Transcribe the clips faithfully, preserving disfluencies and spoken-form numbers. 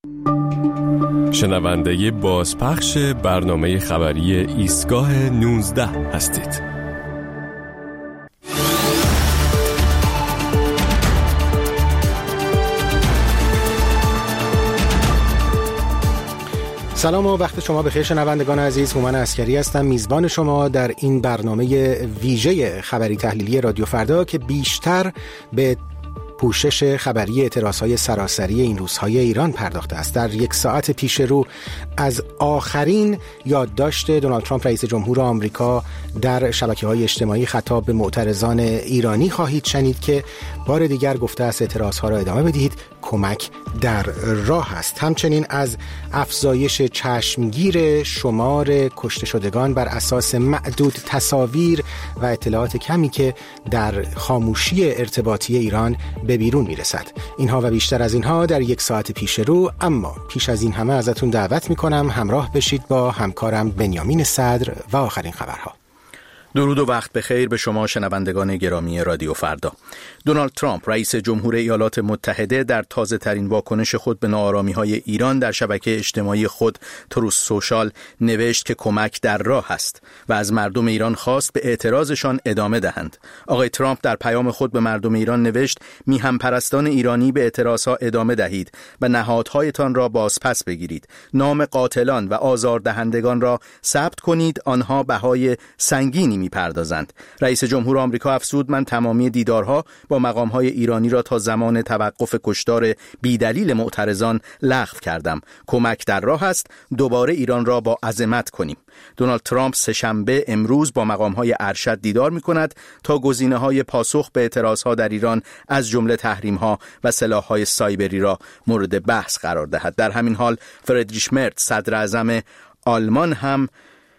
شنونده بازپخش برنامه خبری ایستگاه نوزده هستید. سلام و وقت شما بخیر شنوندگان عزیز. هومن عسکری هستم، میزبان شما در این برنامه ویژه خبری تحلیلی رادیو فردا که بیشتر به پوشش خبری اعتراضهای سراسری این روزهای ایران پرداخته است. در یک ساعت پیش رو از آخرین یادداشت دونالد ترامپ رئیس جمهور آمریکا در شبکه‌های اجتماعی خطاب به معترضان ایرانی خواهید شنید که بار دیگر گفته است اعتراضها را ادامه بدهید، کمک در راه است. همچنین از افزایش چشمگیر شمار کشته شدگان بر اساس معدود تصاویر و اطلاعات کمی که در خاموشی ارتباطی ایران به بیرون میرسد. اینها و بیشتر از اینها در یک ساعت پیش رو، اما پیش از این همه ازتون دعوت میکنم همراه بشید با همکارم بنیامین صدر و آخرین خبرها. درود و وقت بخیر به شما شنوندگان گرامی رادیو فردا. دونالد ترامپ رئیس جمهور ایالات متحده در تازه ترین واکنش خود به ناآرامی‌های ایران در شبکه اجتماعی خود تروث سوشال نوشت که کمک در راه است و از مردم ایران خواست به اعتراضشان ادامه دهند. آقای ترامپ در پیام خود به مردم ایران نوشت میهم پرستان ایرانی به اعتراضها ادامه دهید و نهادهایتان را بازپس بگیرید. نام قاتلان و آزاردهندگان را ثبت کنید، آنها بهای سنگینی میپردازند. رئیس جمهور آمریکا افزود من تمامی دیدارها با مقامهای ایرانی را تا زمان توقف کشتار بیدلیل معترضان لغو کردم. کمک در راه است، دوباره ایران را با عظمت کنیم. دونالد ترامپ سه‌شنبه امروز با مقامهای ارشد دیدار میکند تا گزینه‌های پاسخ به اعتراضها در ایران از جمله تحریم‌ها و سلاح‌های سایبری را مورد بحث قرار دهد. در همین حال فریدریش مرز صدر اعظم آلمان هم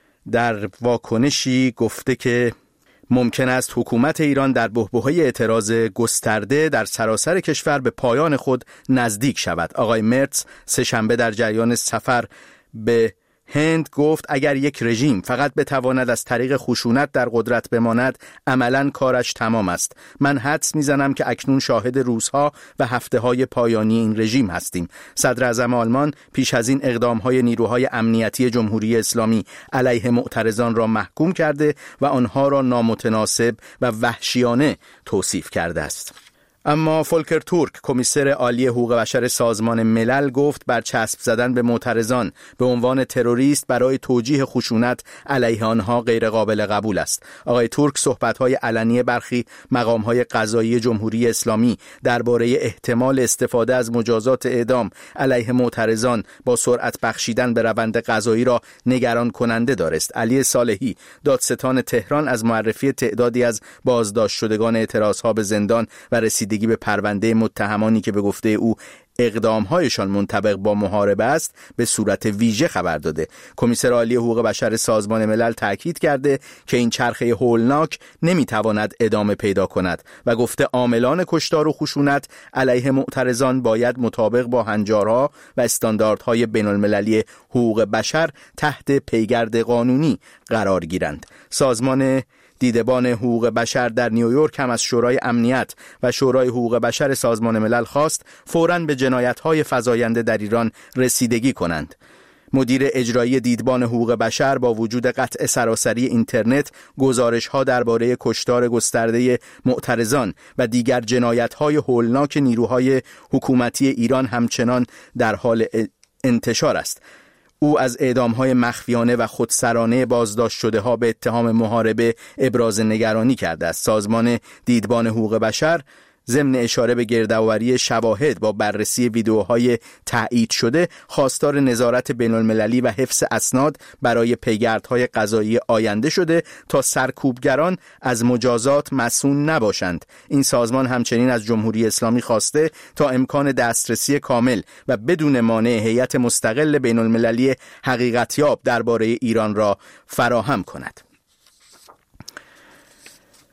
در واکنشی گفته که ممکن است حکومت ایران در بحبوحه اعتراض گسترده در سراسر کشور به پایان خود نزدیک شود. آقای مرز سه‌شنبه در جریان سفر به هند گفت اگر یک رژیم فقط بتواند از طریق خشونت در قدرت بماند، عملاً کارش تمام است. من حدس میزنم که اکنون شاهد روزها و هفته‌های پایانی این رژیم هستیم. صدر اعظم آلمان پیش از این اقدام‌های نیروهای امنیتی جمهوری اسلامی علیه معترضان را محکوم کرده و آنها را نامتناسب و وحشیانه توصیف کرده است. اما فولکر تورک کمیسر عالی حقوق بشر سازمان ملل گفت برچسب زدن به معترضان به عنوان تروریست برای توجیه خشونت علیه آنها غیر قابل قبول است. آقای تورک صحبت‌های علنی برخی مقام‌های قضایی جمهوری اسلامی درباره احتمال استفاده از مجازات اعدام علیه معترضان با سرعت بخشیدن به روند قضایی را نگران کننده دارست. علی صالحی دادستان تهران از معرفی تعدادی از بازداشت شدگان اعتراضها به زندان و رسیدگی به پرونده متهمانی که به گفته او اقدامهایشان منطبق با محاربه است به صورت ویژه خبر داده. کمیسر عالی حقوق بشر سازمان ملل تاکید کرده که این چرخه هولناک نمیتواند ادامه پیدا کند و گفته عاملان کشتار و خشونت علیه معترضان باید مطابق با هنجارها و استانداردهای بین المللی حقوق بشر تحت پیگرد قانونی قرار گیرند. سازمان دیدبان حقوق بشر در نیویورک هم از شورای امنیت و شورای حقوق بشر سازمان ملل خواست فوراً به جنایت‌های فزاینده در ایران رسیدگی کنند. مدیر اجرایی دیدبان حقوق بشر با وجود قطع سراسری اینترنت گزارش‌ها درباره کشتار گسترده معترضان و دیگر جنایت‌های هولناک نیروهای حکومتی ایران همچنان در حال انتشار است. او از اعدام‌های مخفیانه و خودسرانه بازداشت شده ها به اتهام محاربه ابراز نگرانی کرده است. سازمان دیدبان حقوق بشر ضمن اشاره به گردآوری شواهد با بررسی ویدیوهای تایید شده خواستار نظارت بین‌المللی و حفظ اسناد برای پیگردهای قضایی آینده شده تا سرکوبگران از مجازات مصون نباشند. این سازمان همچنین از جمهوری اسلامی خواسته تا امکان دسترسی کامل و بدون مانع هیئت مستقل بین‌المللی حقیقتیاب درباره ایران را فراهم کند.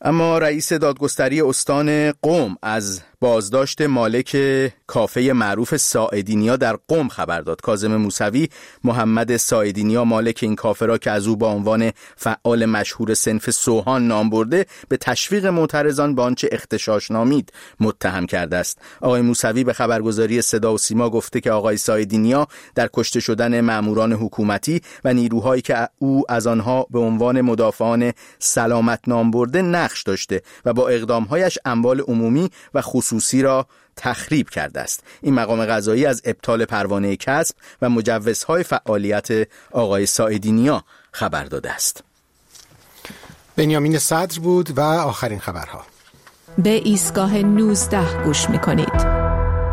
اما رئیس دادگستری استان قم از بازداشت مالک کافه معروف ساعدینیا در قم خبر داد. کاظم موسوی محمد ساعدینیا مالک این کافه را که از او با عنوان فعال مشهور صنف سوهان نام برده به تشویق معترضان به آنچه اغتشاش نامید متهم کرده است. آقای موسوی به خبرگزاری صدا و سیما گفته که آقای ساعدینیا در کشته شدن ماموران حکومتی و نیروهایی که او از آنها به عنوان مدافعان سلامت نام برده نقش داشته و با اقدامهایش اموال عمومی و خصوصی را تخریب کرده است. این مقام قضایی از ابطال پروانه کسب و مجوزهای فعالیت آقای ساعدینیا خبر داده است. بنیامین صدر بود و آخرین خبرها. به ایستگاه نوزده گوش می‌کنید.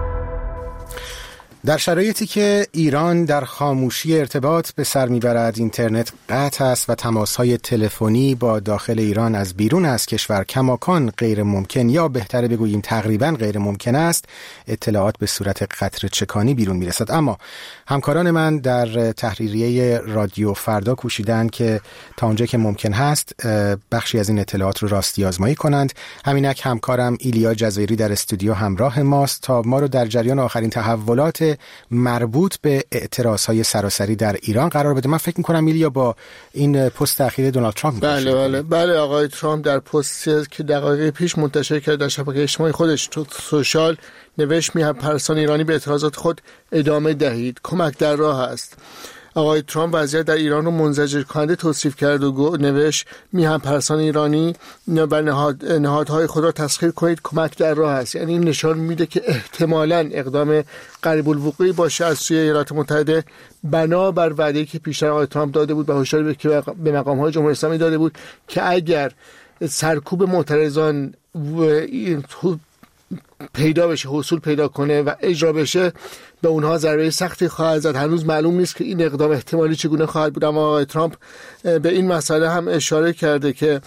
در شرایطی که ایران در خاموشی ارتباط به سر میبرد، اینترنت قطع است و تماس‌های تلفنی با داخل ایران از بیرون از کشور کماکان غیر ممکن یا بهتره بگوییم تقریبا غیر ممکن است، اطلاعات به صورت قطره چکانی بیرون میرسد. اما همکاران من در تحریریه رادیو فردا کوشیدند که تا اونجا که ممکن هست بخشی از این اطلاعات رو راستی آزمایی کنند. همینک همکارم ایلیا جزایری در استودیو همراه ماست تا ما رو در جریان آخرین تحولات مربوط به اعتراضهای سراسری در ایران قرار بده. من فکر می‌کنم ایلیا با این پست اخیر دونالد ترامپ بله بله بله آقای ترامپ در پستی که دقایق پیش منتشر کرد در شبکه اجتماعی خودش تو سوشال نوشت میهن‌پرستان ایرانی به اعتراضات خود ادامه دهید، کمک در راه است. آقای ترامپ وضعیت در ایران رو منزجر کننده توصیف کرد و نوشت میهن‌پرستان ایرانی و نهاد، نهادهای خود را تسخیر کنید، کمک در راه است. یعنی این نشان میده که احتمالاً اقدام قریب الوقوع باشه از سوی ایالات متحده بنابر وعده‌ای که پیشتر آقای ترامپ داده بود و هشداری که به مقام‌های جمهوری اسلامی داده بود که اگر سرکوب معترضان پیدا بشه، حصول پیدا کنه و اجرا بشه، به اونها ضربه سختی خواهد زد. هنوز معلوم نیست که این اقدام احتمالی چگونه خواهد بود، اما آقای ترامپ به این مسئله هم اشاره کرده که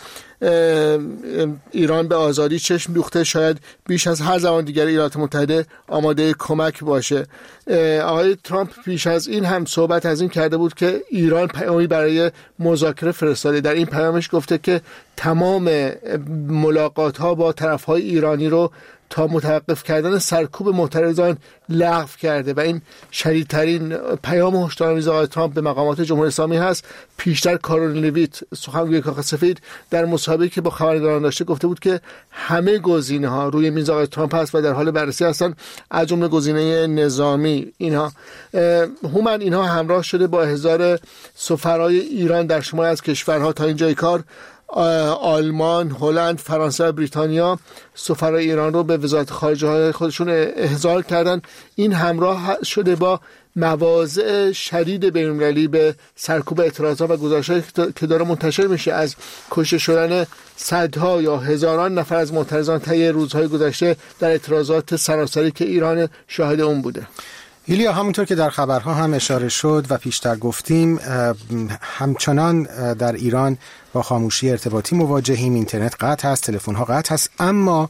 ایران به آزادی چشم دوخته، شاید بیش از هر زمان دیگر ایالات متحده آماده کمک باشه. آقای ترامپ پیش از این هم صحبت از این کرده بود که ایران پیامی برای مذاکره فرستاده. در این پیامش گفته که تمام ملاقات ها با طرف های ایرانی رو تا متوقف کردن سرکوب معترضان لغو کرده و این شدیدترین پیام هشدارآمیز آقای ترامپ به مقامات جمهوری اسلامی هست. پیشتر کارولین لویت سخنگوی کاخ سفید در مصاحبه‌ای که با خبرنگاران داشته گفته بود که همه گزینه‌ها روی میز آقای ترامپ هست و در حال بررسی هستند، از جمله گزینه نظامی. اینها هومن اینها همراه شده با احضار سفرای ایران در شماری از کشورها تا اینجای کار آلمان، هلند، فرانسه و بریتانیا سفرای ایران رو به وزارت خارجه خودشون احضار کردن. این همراه شده با مواضع شدید بین‌المللی به سرکوب اعتراضات و گزارش‌هایی که داره منتشر میشه از کشته شدن صدها یا هزاران نفر از معترضان طی روزهای گذشته در اعتراضات سراسری که ایران شاهد اون بوده. ایلیا، همونطور که در خبرها هم اشاره شد و پیشتر گفتیم، همچنان در ایران با خاموشی ارتباطی مواجهیم. اینترنت قطع هست، تلفن‌ها قطع هست، اما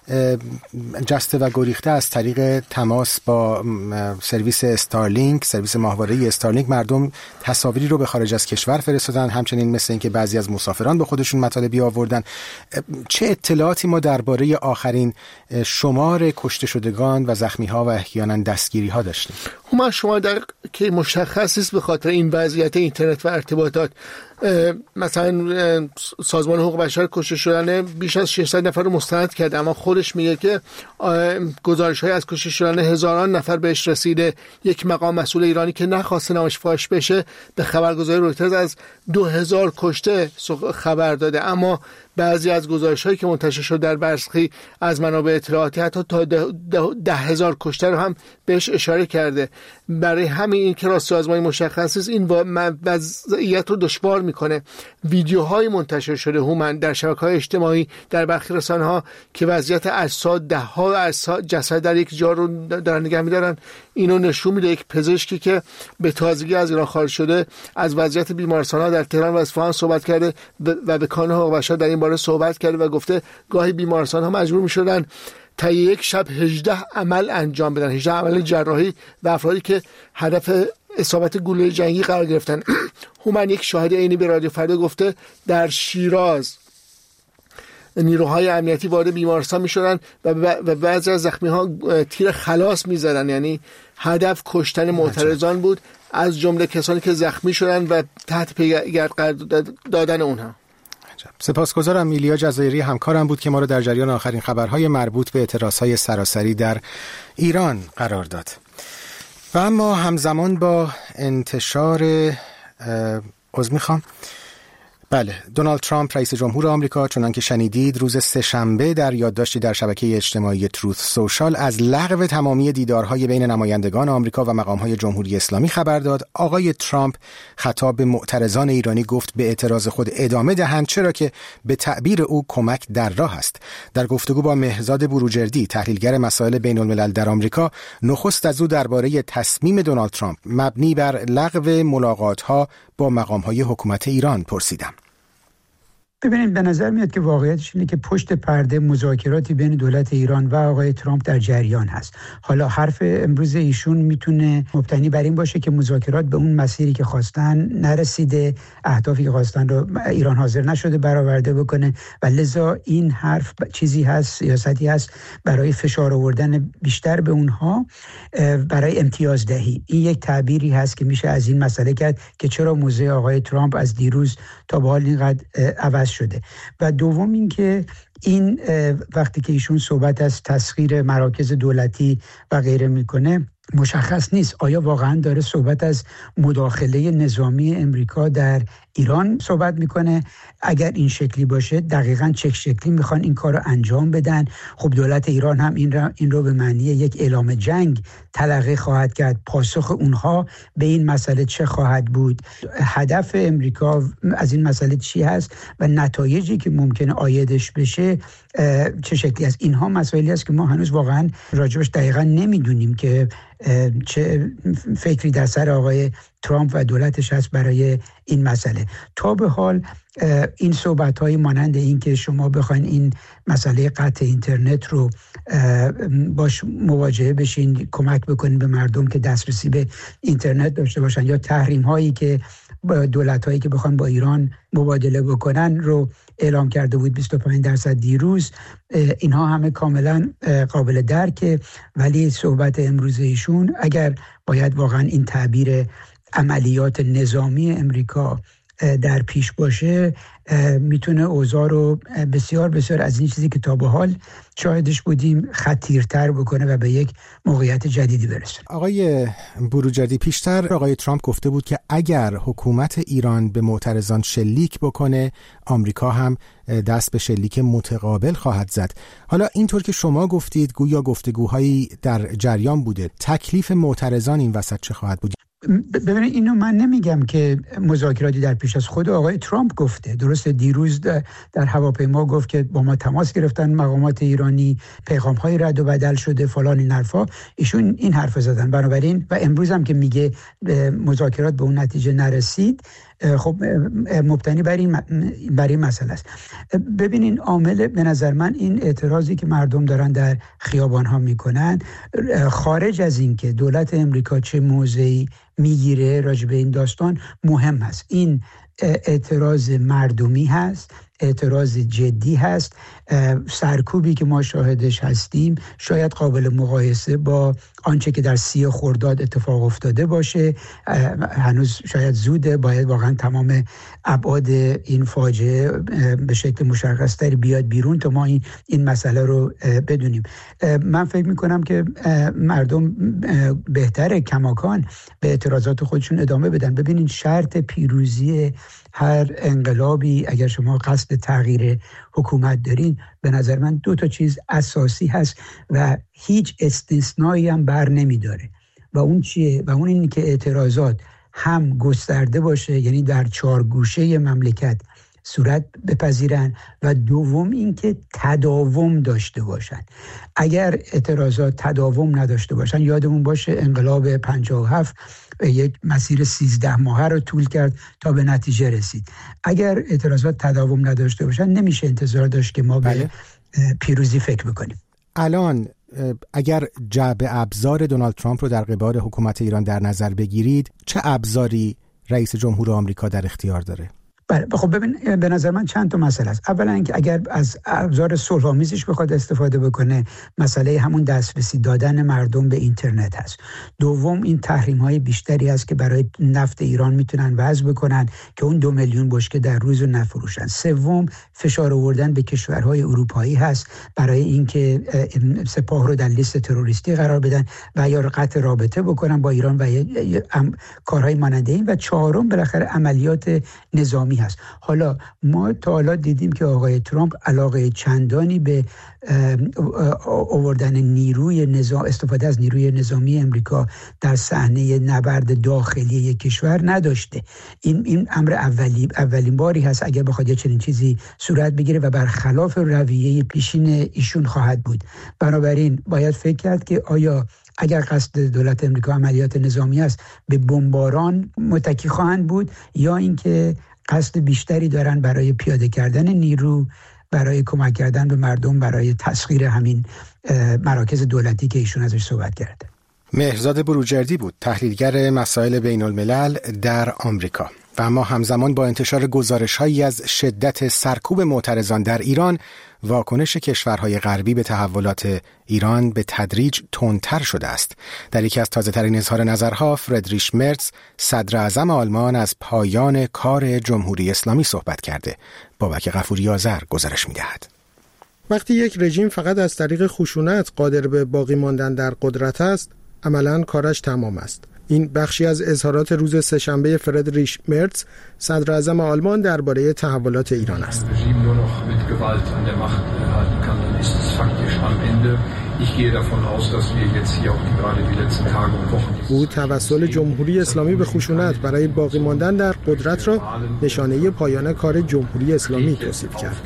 جسته و گریخته از طریق تماس با سرویس استارلینک، سرویس ماهواره‌ای استارلینک، مردم تصاویری رو به خارج از کشور فرستادن. همچنین مثل این که بعضی از مسافران به خودشون مطالبی آوردن. چه اطلاعاتی ما درباره آخرین شمار کشته شدگان و زخمی‌ها و احیانا دستگیری‌ها داشتیم؟ ما شما در که مشخص است به خاطر این وضعیت اینترنت و ارتباطات، مثلا سازمان حقوق بشر کشته شدن بیش از ششصد نفر رو مستند کرده، اما خودش میگه که گزارش‌های از کشته شدن هزاران نفر بهش رسیده. یک مقام مسئول ایرانی که نخواسته نامش فاش بشه به خبرگزاری رویترز از دو هزار کشته خبر داده، اما بعضی از گزارش‌هایی که منتشر شد در بررسی از منابع اطلاعاتی حتی تا ده, ده, ده هزار کشته رو هم بهش اشاره کرده. برای همین این که راستی آزمایی مشخص است، این وضعیت رو دشوار میکنه. ویدیوهای منتشر شده هومن در شبکه‌های اجتماعی، در برخی رسانه‌ها که وضعیت اجساد، ده ها اجساد جسد در یک جا رو دارن نگه می‌دارن، اینو نشون میده. یک پزشکی که به تازگی از ایران خارج شده از وضعیت بیمارستان‌ها در تهران و اصفهان صحبت کرده و به کانون حقوق بشر در این باره صحبت کرده و گفته گاهی بیمارستان‌ها مجبور می‌شدن تا یک شب هجده عمل انجام بدن، هجده عمل جراحی و افرادی که هدف اصابت گلوله جنگی قرار گرفتن. هومن یک شاهد عینی به رادیو فردا گفته در شیراز نیروهای امنیتی وارد بیمارستان میشدن و بعضی از زخمی ها تیر خلاص میزدن، یعنی هدف کشتن معترضان بود، از جمله کسانی که زخمی شدن و تحت پیگرد قرار دادن اونها. سپاسگزارم. ایلیا جزایری همکارم بود که ما رو در جریان آخرین خبرهای مربوط به اعتراضهای سراسری در ایران قرار داد. و اما همزمان با انتشار عذر میخوام بله دونالد ترامپ رئیس جمهور آمریکا، چنان که شنیدید، روز سه‌شنبه در یادداشتی در شبکه اجتماعی تروث سوشال از لغو تمامی دیدارهای بین نمایندگان آمریکا و مقامهای جمهوری اسلامی خبر داد. آقای ترامپ خطاب به معترضان ایرانی گفت به اعتراض خود ادامه دهند، چرا که به تعبیر او کمک در راه است. در گفتگو با مهرزاد بروجردی، تحلیلگر مسائل بین الملل در آمریکا، نخست از او درباره تصمیم دونالد ترامپ مبنی بر لغو ملاقات‌ها با مقام‌های حکومت ایران پرسیدم. ببینید، به نظر میاد که واقعیتش اینه که پشت پرده مذاکراتی بین دولت ایران و آقای ترامپ در جریان هست. حالا حرف امروز ایشون میتونه مبتنی بر این باشه که مذاکرات به اون مسیری که خواستن نرسیده، اهدافی که خواستن رو ایران حاضر نشده برآورده بکنه و لذا این حرف چیزی هست، سیاستی هست برای فشار آوردن بیشتر به اونها، برای امتیاز دهی. این یک تعبیری هست که میشه از این مسئله کرد که چرا موضع آقای ترامپ از دیروز تا به حال اینقدر عوض شده. و دوم این که این وقتی که ایشون صحبت از تسخیر مراکز دولتی و غیره میکنه، مشخص نیست آیا واقعا داره صحبت از مداخله نظامی امریکا در ایران صحبت میکنه. اگر این شکلی باشه، دقیقاً چه شکلی میخوان این کار رو انجام بدن؟ خب دولت ایران هم این رو, این رو به معنی یک اعلام جنگ تلقی خواهد کرد. پاسخ اونها به این مسئله چه خواهد بود؟ هدف امریکا از این مسئله چی هست و نتایجی که ممکنه عایدش بشه چه شکلی است؟ اینها مسائلی است که ما هنوز واقعاً راجبش دقیقاً نمیدونیم که چه فکری در سر آقای ترامپ و دولتش هست برای این مسئله. تا به حال این صحبت‌های مانند این که شما بخواین این مسئله قطع اینترنت رو باش مواجهه بشین، کمک بکنین به مردم که دسترسی به اینترنت داشته باشن، یا تحریم هایی که دولت‌هایی که بخوان با ایران مبادله بکنن رو اعلام کرده بود بیست و پنج درصد دیروز، اینها همه کاملا قابل درکه. ولی صحبت امروز ایشون اگر باید واقعا این تعبیر عملیات نظامی امریکا در پیش باشه، میتونه اوضاع رو بسیار بسیار از این چیزی که تا به حال شاهدش بودیم خطیرتر بکنه و به یک موقعیت جدیدی برسه. آقای بروجردی، پیشتر آقای ترامپ گفته بود که اگر حکومت ایران به معترضان شلیک بکنه، آمریکا هم دست به شلیک متقابل خواهد زد. حالا اینطور که شما گفتید گویا گفتگوهایی در جریان بوده، تکلیف معترضان این وسط چه خواهد بود؟ ببینید، اینو من نمیگم که مذاکراتی در پیش از خود آقای ترامپ گفته. درسته دیروز در هواپیما گفت که با ما تماس گرفتن مقامات ایرانی، پیغام‌های رد و بدل شده، فلان این حرفا. ایشون این حرف زدن. بنابراین و امروز هم که میگه مذاکرات به اون نتیجه نرسید، خب مبتنی بر این بر این مسئله است. ببینین، عامل به نظر من این اعتراضی که مردم دارن در خیابان‌ها میکنن، خارج از این که دولت امریکا چه موضعی میگیره راجع به این داستان، مهم هست. این اعتراض مردمی هست، اعتراض جدی هست. سرکوبی که ما شاهدش هستیم شاید قابل مقایسه با آنچه که در سی خرداد اتفاق افتاده باشه. هنوز شاید زوده، باید واقعا تمام ابعاد این فاجعه به شکل مشخص‌تری بیاد بیرون تا ما این این مسئله رو بدونیم. من فکر میکنم که مردم بهتره کماکان به اعتراضات خودشون ادامه بدن. ببینید، شرط پیروزی هر انقلابی، اگر شما قصد تغییر حکومت دارین، به نظر من دو تا چیز اساسی هست و هیچ استثنایی هم بر نمیداره. و اون چیه؟ و اون اینه که اعتراضات هم گسترده باشه، یعنی در چهار گوشه مملکت صورت بپذیرن، و دوم این که تداوم داشته باشن. اگر اعتراضات تداوم نداشته باشن، یادمون باشه انقلاب پنجاه و هفت یک مسیر سیزده ماهه رو طول کرد تا به نتیجه رسید. اگر اعتراضات تداوم نداشته باشن، نمیشه انتظار داشت که ما بله. به پیروزی فکر بکنیم. الان اگر جعبه ابزار دونالد ترامپ رو در قبال حکومت ایران در نظر بگیرید، چه ابزاری رئیس جمهور آمریکا در اختیار داره؟ بله خب ببین، به نظر من چند تا مسئله است. اولا اینکه اگر از ابزار صلح‌آمیزش بخواد استفاده بکنه، مسئله همون دسترسی دادن مردم به اینترنت هست. دوم این تحریم‌های بیشتری است که برای نفت ایران میتونن وضع بکنن که اون دو میلیون بشکه در روز رو نفروشن. سوم فشار آوردن به کشورهای اروپایی هست برای اینکه سپاه رو در لیست تروریستی قرار بدن و یا قطع رابطه بکنن با ایران و کارهای مانند این. و چهارم بالاخره عملیات نظامی هست. حالا ما تا حالا دیدیم که آقای ترامپ علاقه چندانی به آوردن نیروی نظام، استفاده از نیروی نظامی امریکا در صحنه نبرد داخلی یک کشور نداشته. این این امر اولی اولین باری هست اگر بخواد چنین چیزی صورت بگیره و برخلاف رویه پیشین ایشون خواهد بود. بنابراین باید فکر کرد که آیا اگر قصد دولت امریکا عملیات نظامی است به بمباران متکی خواهند بود یا اینکه قصد بیشتری دارن برای پیاده کردن نیرو، برای کمک کردن به مردم، برای تسخیر همین مراکز دولتی که ایشون ازش صحبت کرده. مهرزاد بروجردی بود، تحلیلگر مسائل بین الملل در آمریکا. و اما همزمان با انتشار گزارش‌هایی از شدت سرکوب معترضان در ایران، واکنش کشورهای غربی به تحولات ایران به تدریج تندتر شده است. در یکی از تازه‌ترین اظهار نظرها، فردریش مرتز، صدر اعظم آلمان، از پایان کار جمهوری اسلامی صحبت کرده. بابک غفوری آذر گزارش می‌دهد. وقتی یک رژیم فقط از طریق خشونت قادر به باقی ماندن در قدرت است، عملاً کارش تمام است. این بخشی از اظهارات روز سه‌شنبه فردریش مرتز، صدر اعظم آلمان، درباره تحولات ایران است. او توسل جمهوری اسلامی به خشونت برای باقی ماندن در قدرت را نشانه پایان کار جمهوری اسلامی توصیف کرد.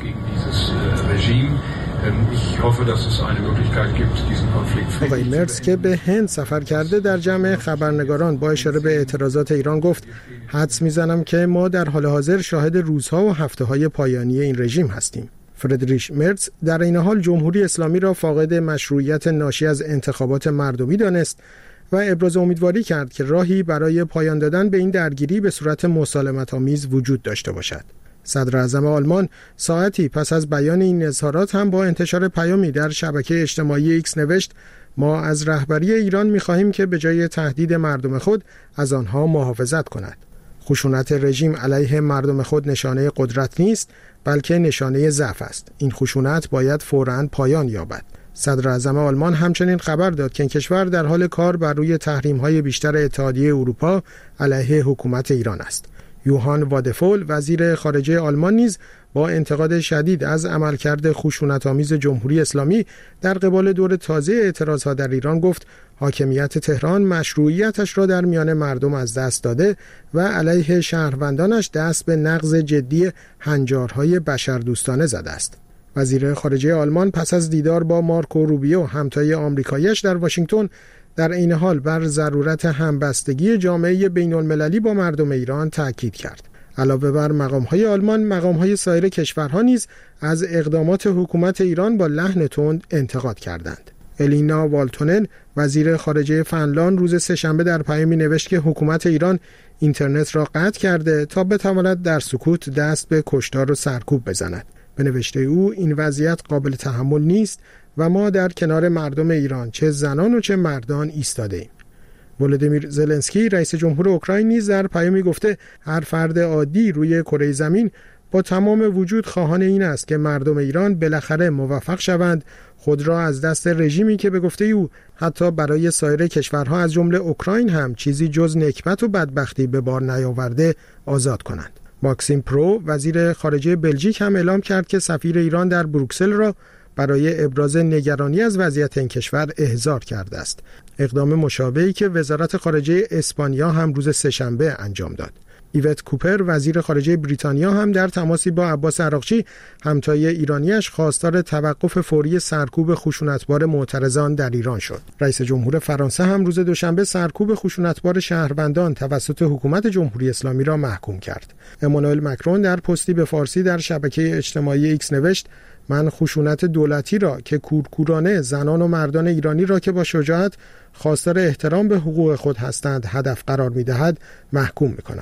آقای مرتز که به هند سفر کرده، در جمع خبرنگاران با اشاره به اعتراضات ایران گفت: حدس میزنم که ما در حال حاضر شاهد روزها و هفته‌های پایانی این رژیم هستیم. فردریش مرتز در این حال جمهوری اسلامی را فاقد مشروعیت ناشی از انتخابات مردمی دانست و ابراز امیدواری کرد که راهی برای پایان دادن به این درگیری به صورت مسالمت‌آمیز وجود داشته باشد. صدر اعظم آلمان ساعتی پس از بیان این اظهارات هم با انتشار پیامی در شبکه اجتماعی ایکس نوشت: ما از رهبری ایران می‌خواهیم که به جای تهدید مردم خود از آنها محافظت کند. خشونت رژیم علیه مردم خود نشانه قدرت نیست، بلکه نشانه ضعف است. این خشونت باید فوراً پایان یابد. صدر اعظم آلمان همچنین خبر داد که این کشور در حال کار بر روی تحریم‌های بیشتر اتحادیه اروپا علیه حکومت ایران است. یوهان وادفول، وزیر خارجه آلمان، نیز با انتقاد شدید از عملکرد خشونت‌آمیز جمهوری اسلامی در قبال دور تازه اعتراضها در ایران گفت: حاکمیت تهران مشروعیتش را در میان مردم از دست داده و علیه شهروندانش دست به نقض جدی هنجارهای بشردوستانه زده است. وزیر خارجه آلمان پس از دیدار با مارکو روبیو، همتای آمریکایی‌اش در واشنگتن، در این حال بر ضرورت همبستگی جامعه بین المللی با مردم ایران تاکید کرد. علاوه بر مقام‌های آلمان، مقام‌های سایر کشورها نیز از اقدامات حکومت ایران با لحن تند انتقاد کردند. الینا والتونن، وزیر خارجه فنلاند، روز سه‌شنبه در پیامی نوشت که حکومت ایران اینترنت را قطع کرده تا بتواند در سکوت دست به کشتار و سرکوب بزند. به نوشته او این وضعیت قابل تحمل نیست و ما در کنار مردم ایران، چه زنان و چه مردان، ایستاده ایم. ولودیمیر زلنسکی، رئیس جمهور اوکراین، نیز در پیامی گفته: هر فرد عادی روی کره زمین با تمام وجود خواهان این است که مردم ایران بالاخره موفق شوند خود را از دست رژیمی که به گفته او حتی برای سایر کشورها از جمله اوکراین هم چیزی جز نکبت و بدبختی به بار نیاورده آزاد کنند. ماکسیم پرو، وزیر خارجه بلژیک، هم اعلام کرد که سفیر ایران در بروکسل را برای ابراز نگرانی از وضعیت این کشور احضار کرده است. اقدام مشابهی که وزارت خارجه اسپانیا هم روز سه‌شنبه انجام داد. ایوت کوپر، وزیر خارجه بریتانیا، هم در تماسی با عباس عراقچی، همتای ایرانیش، خواستار توقف فوری سرکوب خشونتبار معترضان در ایران شد. رئیس جمهور فرانسه هم روز دوشنبه سرکوب خشونتبار شهروندان توسط حکومت جمهوری اسلامی را محکوم کرد. امانوئل مکرون در پستی به فارسی در شبکه اجتماعی ایکس نوشت: من خشونت دولتی را که کورکورانه زنان و مردان ایرانی را که با شجاعت خواستار احترام به حقوق خود هستند هدف قرار می‌دهد محکوم می‌کنم.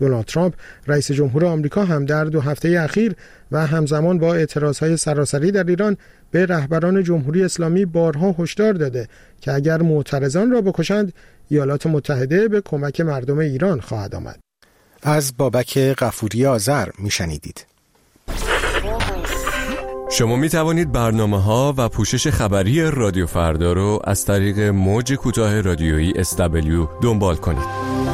دونالد ترامپ رئیس جمهور آمریکا هم در دو هفته اخیر و همزمان با اعتراضهای سراسری در ایران به رهبران جمهوری اسلامی بارها هشدار داده که اگر معترضان را بکشند ایالات متحده به کمک مردم ایران خواهد آمد. از بابک غفوری آذر میشنیدید. شما می توانید برنامه ها و پوشش خبری رادیو فردا رو از طریق موج کوتاه رادیویی اس دبلیو دنبال کنید.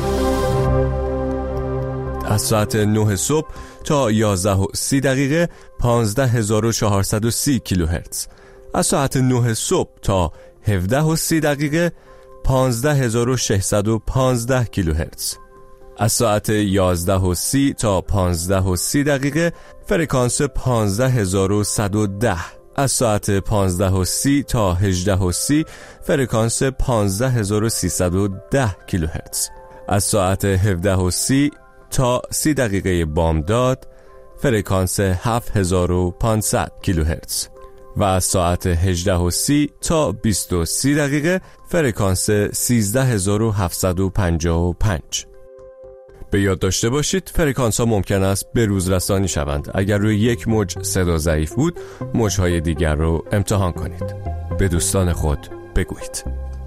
از ساعت نه صبح تا یازده و سی دقیقه پانزده هزار و چهارصد و سی کیلوهرتز. از ساعت نه صبح تا هفده و سی دقیقه پانزده هزار و ششصد و پانزده کیلوهرتز. از ساعت یازده و سی تا پانزده و سی دقیقه فرکانس پانزده هزار و صد و ده. از ساعت پانزده و سی تا هجده و سی فرکانس پانزده هزار و سیصد و ده کیلوهرتز. از ساعت هفده و سی تا سی دقیقه بامداد فرکانس هفت هزار و پانصد کیلوهرتز و از ساعت هجده و سی تا بیست و سی دقیقه فرکانس سیزده هزار و هفتصد و پنجاه و پنج. به یاد داشته باشید فرکانس ها ممکن است به روز رسانی شوند. اگر روی یک موج صدا ضعیف بود، موجهای دیگر رو امتحان کنید. به دوستان خود بگویید.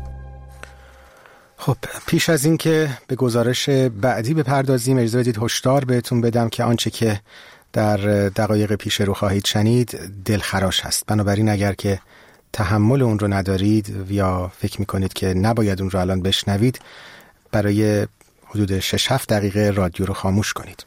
خب پیش از این که به گزارش بعدی بپردازیم اجازه بدید هشدار بهتون بدم که آنچه که در دقایق پیش رو خواهید شنید دلخراش هست. بنابراین اگر که تحمل اون رو ندارید یا فکر میکنید که نباید اون رو الان بشنوید، برای حدود شش هفت دقیقه رادیو رو خاموش کنید.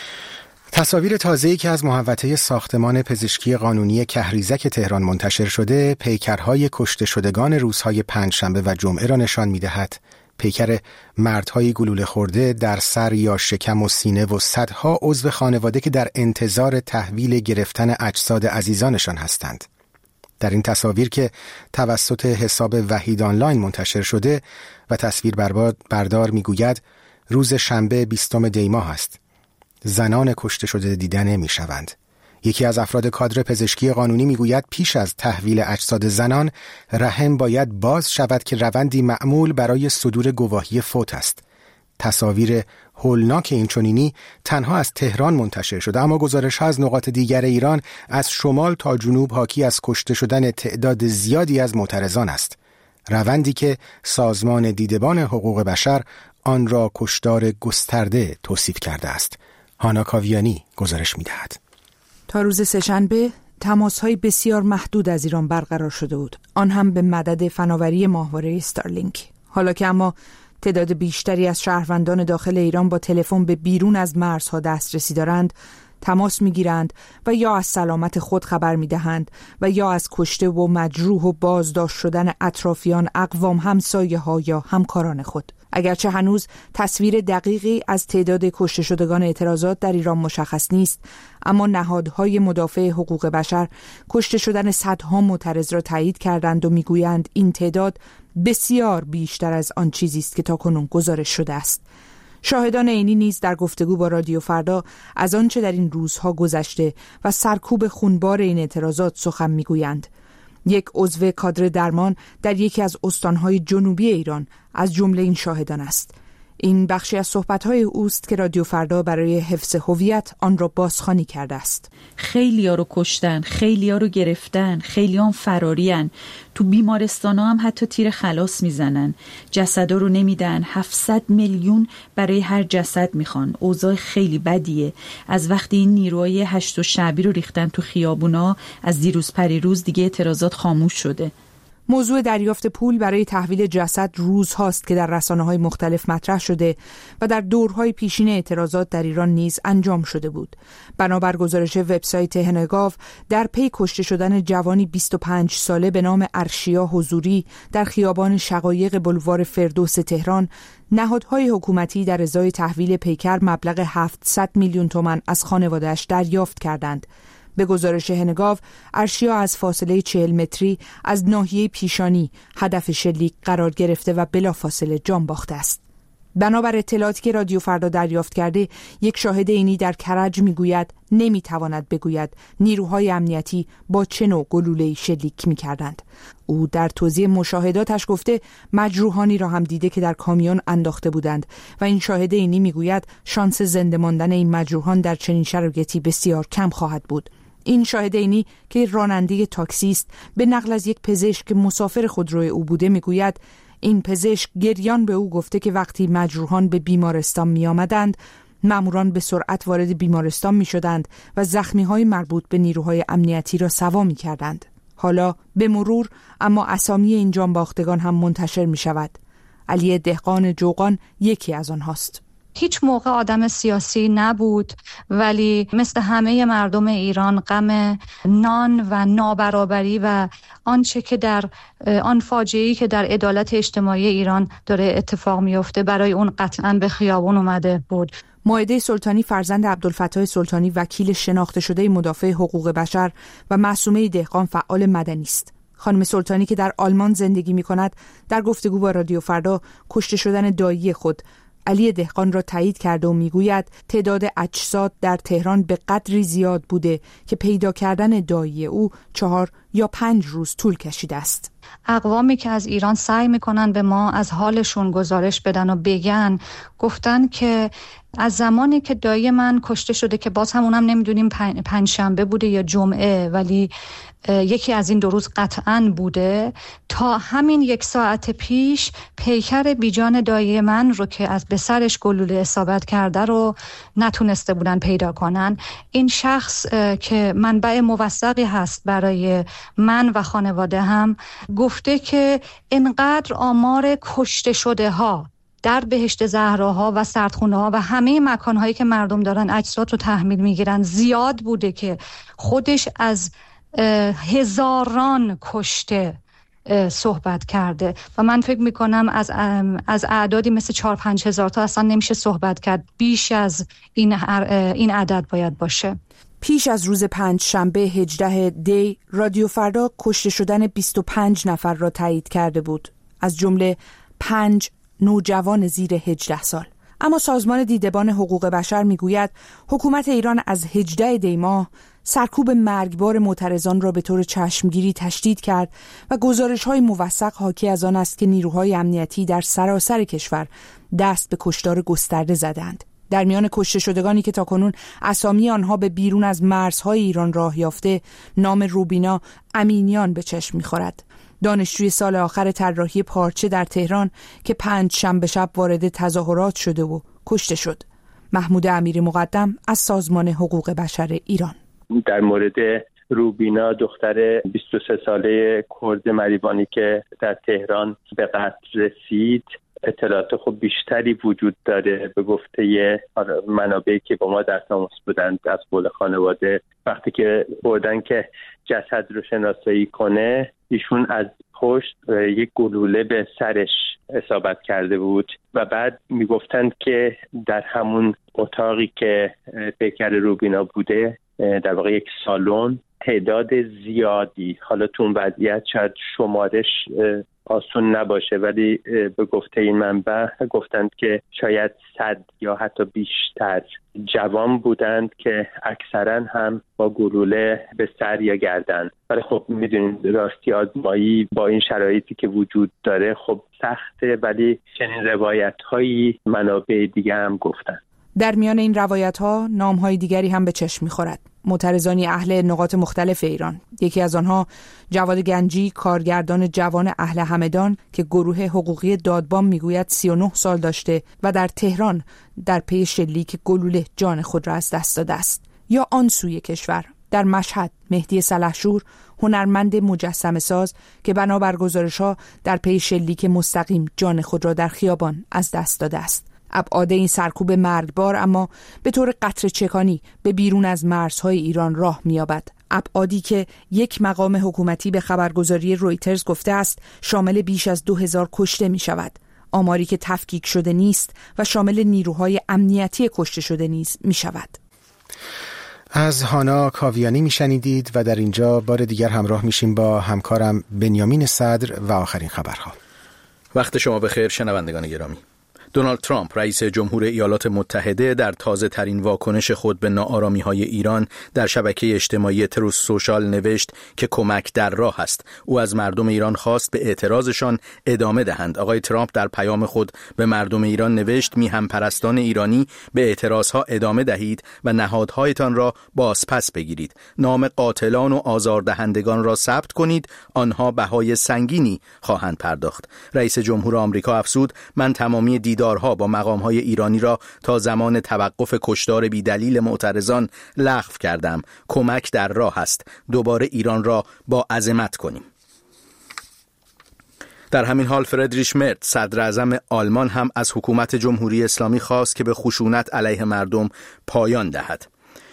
تصاویر تازه‌ای که از محوطه ساختمان پزشکی قانونی کهریزک تهران منتشر شده، پیکرهای کشته شدگان روزهای پنجشنبه و جمعه را نشان می‌دهد. پیکر مردهای گلوله خورده در سر یا شکم و سینه و صدها عضو خانواده که در انتظار تحویل گرفتن اجساد عزیزانشان هستند. در این تصاویر که توسط حساب وحید آنلاین منتشر شده و تصویر بردار میگوید روز شنبه بیستم دی ماه است. زنان کشته شده دیده نمی شوند. یکی از افراد کادر پزشکی قانونی میگوید پیش از تحویل اجساد زنان رحم باید باز شود که روندی معمول برای صدور گواهی فوت است. تصاویر هولناک این چنینی تنها از تهران منتشر شده، اما گزارش‌ها از نقاط دیگر ایران از شمال تا جنوب حاکی از کشته شدن تعداد زیادی از معترضان است. روندی که سازمان دیدبان حقوق بشر آن را کشتار گسترده توصیف کرده است. هانا کاویانی گزارش می‌دهد. تا روز سه‌شنبه تماس‌های بسیار محدود از ایران برقرار شده بود، آن هم به مدد فناوری ماهواره استارلینک. حالا که اما تعداد بیشتری از شهروندان داخل ایران با تلفن به بیرون از مرزها دسترسی دارند، تماس می‌گیرند و یا از سلامت خود خبر می‌دهند و یا از کشته و مجروح و بازداشت شدن اطرافیان، اقوام، همسایه‌ها یا همکاران خود. اگرچه هنوز تصویر دقیقی از تعداد کشته شدگان اعتراضات در ایران مشخص نیست، اما نهادهای مدافع حقوق بشر کشته شدن صدها معترض را تایید کردند و میگویند این تعداد بسیار بیشتر از آن چیزی است که تاکنون گزارش شده است. شاهدان عینی نیز در گفتگو با رادیو فردا از آنچه در این روزها گذشته و سرکوب خونبار این اعتراضات سخن میگویند. یک عضو کادر درمان در یکی از استانهای جنوبی ایران از جمله این شاهدان است. این بخشی از صحبت‌های اوست که رادیو فردا برای حفظ هویت آن را بازخوانی کرده است. خیلی‌ها رو کشتن، خیلی‌ها رو گرفتن، خیلی‌ها فرارین. تو بیمارستان‌ها هم حتی تیر خلاص میزنن. جسدا رو نمیدن. هفتصد میلیون برای هر جسد میخوان. اوضاع خیلی بدیه. از وقتی این نیروهای هشت شعبی رو ریختن تو خیابونا، از دیروز پریروز دیگه اعتراضات خاموش شده. موضوع دریافت پول برای تحویل جسد روزهاست که در رسانه‌های مختلف مطرح شده و در دورهای پیشین اعتراضات در ایران نیز انجام شده بود. بنابر گزارش وبسایت هنگاو، در پی کشته شدن جوانی بیست و پنج ساله به نام ارشیا حضوری در خیابان شقایق بلوار فردوس تهران، نهادهای حکومتی در ازای تحویل پیکر مبلغ هفتصد میلیون تومان از خانواده‌اش دریافت کردند. به گزارش هنگاو، ارشیا از فاصله چهل متری از ناحیه پیشانی هدف شلیک قرار گرفته و بلافاصله جان باخته است. بنابر اطلاعاتی که رادیو فردا دریافت کرده، یک شاهد عینی در کرج میگوید نمیتواند بگوید نیروهای امنیتی با چه نوع گلوله‌ای شلیک میکردند. او در توضیح مشاهداتش گفته مجروحانی را هم دیده که در کامیون انداخته بودند و این شاهد عینی میگوید شانس زنده ماندن این مجروحان در چنین شرایطی بسیار کم خواهد بود. این شاهد عینی که راننده تاکسی است، به نقل از یک پزشک که مسافر خودروی او بوده میگوید این پزشک گریان به او گفته که وقتی مجروحان به بیمارستان می آمدند، ماموران به سرعت وارد بیمارستان می شدند و زخمی های مربوط به نیروهای امنیتی را سوا می کردند. حالا به مرور اما اسامی این جانباختگان هم منتشر می شود. علی دهقان جوقان یکی از آنهاست. هیچ موقع آدم سیاسی نبود، ولی مثل همه مردم ایران غم نان و نابرابری و آنچه که در آن فاجعه‌ای که در عدالت اجتماعی ایران داره اتفاق میفته برای اون قطعاً به خیابون اومده بود. مائده سلطانی فرزند عبدالفتاح سلطانی وکیل شناخته شده مدافع حقوق بشر و معصومه دهقان فعال مدنی است. خانم سلطانی که در آلمان زندگی می‌کند در گفتگو با رادیو فردا کشته شدن دایی خود علی دهقان را تایید کرده و میگوید تعداد اجساد در تهران به قدری زیاد بوده که پیدا کردن دایی او چهار یا پنج روز طول کشیده است. اقوامی که از ایران سعی میکنن به ما از حالشون گزارش بدن و بگن، گفتن که از زمانی که دایی من کشته شده که باز همونم نمیدونیم پن... پنجشنبه بوده یا جمعه، ولی یکی از این دو روز قطعاً بوده، تا همین یک ساعت پیش پیکر بیجان دایی من رو که از به سرش گلوله اصابت کرده رو نتونسته بودن پیدا کنن. این شخص که منبع موثقی هست برای من و خانواده هم گفته که اینقدر آمار کشته شده ها در بهشت زهراها و سردخونه ها و همه مکان هایی که مردم دارن اجساد رو تحویل میگیرن زیاد بوده که خودش از هزاران کشته صحبت کرده و من فکر میکنم از از اعدادی مثل چهار پنج هزار تا اصلا نمیشه صحبت کرد، بیش از این این عدد باید باشه. پیش از روز پنج شنبه هجدهم دی رادیو فردا کشته شدن بیست و پنج نفر را تایید کرده بود، از جمله پنج نوجوان زیر هجده سال. اما سازمان دیدبان حقوق بشر میگوید حکومت ایران از هجدهم دی ماه سرکوب مرگبار معترضان را به طور چشمگیری تشدید کرد و گزارش‌های موثق حاکی از آن است که نیروهای امنیتی در سراسر کشور دست به کشتار گسترده زدند. در میان کشته شدگانی که تاکنون اسامی آنها به بیرون از مرزهای ایران راه یافته، نام روبینا امینیان به چشم می‌خورد. دانشجوی سال آخر طراحی پارچه در تهران که پنج شنبه شب وارد تظاهرات شده و کشته شد. محمود امیری مقدم از سازمان حقوق بشر ایران. در مورد روبینا دختر بیست و سه ساله کرد مریوانی که در تهران به قتل رسید، اطلاعات خب بیشتری وجود داره. به گفته منابعی که با ما در تماس بودند از قول خانواده، وقتی که بردن که جسد رو شناسایی کنه، ایشون از پشت یک گلوله به سرش اصابت کرده بود و بعد میگفتند که در همون اتاقی که پیکر روبینا بوده، در واقع یک سالن، تعداد زیادی، حالا تو اون وضعیت شاید شمارش آسون نباشه، ولی به گفته این منبع گفتند که شاید صد یا حتی بیشتر جوان بودند که اکثرا هم با گلوله به سر یا گردن. ولی خب میدونید راستی آزمایی با این شرایطی که وجود داره خب سخته، ولی چنین روایت هایی منابع دیگه هم گفتن. در میان این روایت ها نام های دیگری هم به چشم میخورد. معترضانی اهل نقاط مختلف ایران. یکی از آنها جواد گنجی، کارگردان جوان اهل همدان که گروه حقوقی دادبان میگوید سی و نه سال داشته و در تهران در پی شلیک گلوله جان خود را از دست داده است. یا آن سوی کشور در مشهد مهدی سلحشور، هنرمند مجسمه ساز که بنابر گزارش‌ها در پی شلیک مستقیم جان خود را در خیابان از دست داده است. ابعاد این سرکوب مرگبار اما به طور قطره چکانی به بیرون از مرزهای ایران راه می‌یابد. ابعادی که یک مقام حکومتی به خبرگزاری رویترز گفته است شامل بیش از دو هزار کشته می‌شود. آماری که تفکیک شده نیست و شامل نیروهای امنیتی کشته شده نیز می‌شود. از هانا کاویانی میشنیدید و در اینجا بار دیگر همراه میشیم با همکارم بنیامین صدر و آخرین خبرها. وقت شما بخیر شنوندگان گرامی. دونالد ترامپ رئیس جمهور ایالات متحده در تازه ترین واکنش خود به ناآرامی های ایران در شبکه اجتماعی تروث سوشال نوشت که کمک در راه است. او از مردم ایران خواست به اعتراضشان ادامه دهند. آقای ترامپ در پیام خود به مردم ایران نوشت: میهم پرستان ایرانی به اعتراضها ادامه دهید و نهادهایتان را بازپس بگیرید. نام قاتلان و آزاردهندگان را ثبت کنید، آنها بهای سنگینی خواهند پرداخت. رئیس جمهور آمریکا افزود: من تمامی دیدارها با مقامهای ایرانی را تا زمان توقف کشتار بی‌دلیل معترضان لغو کردم. کمک در راه است. دوباره ایران را با عظمت کنیم. در همین حال فردریش مرت صدر اعظم آلمان هم از حکومت جمهوری اسلامی خواست که به خشونت علیه مردم پایان دهد.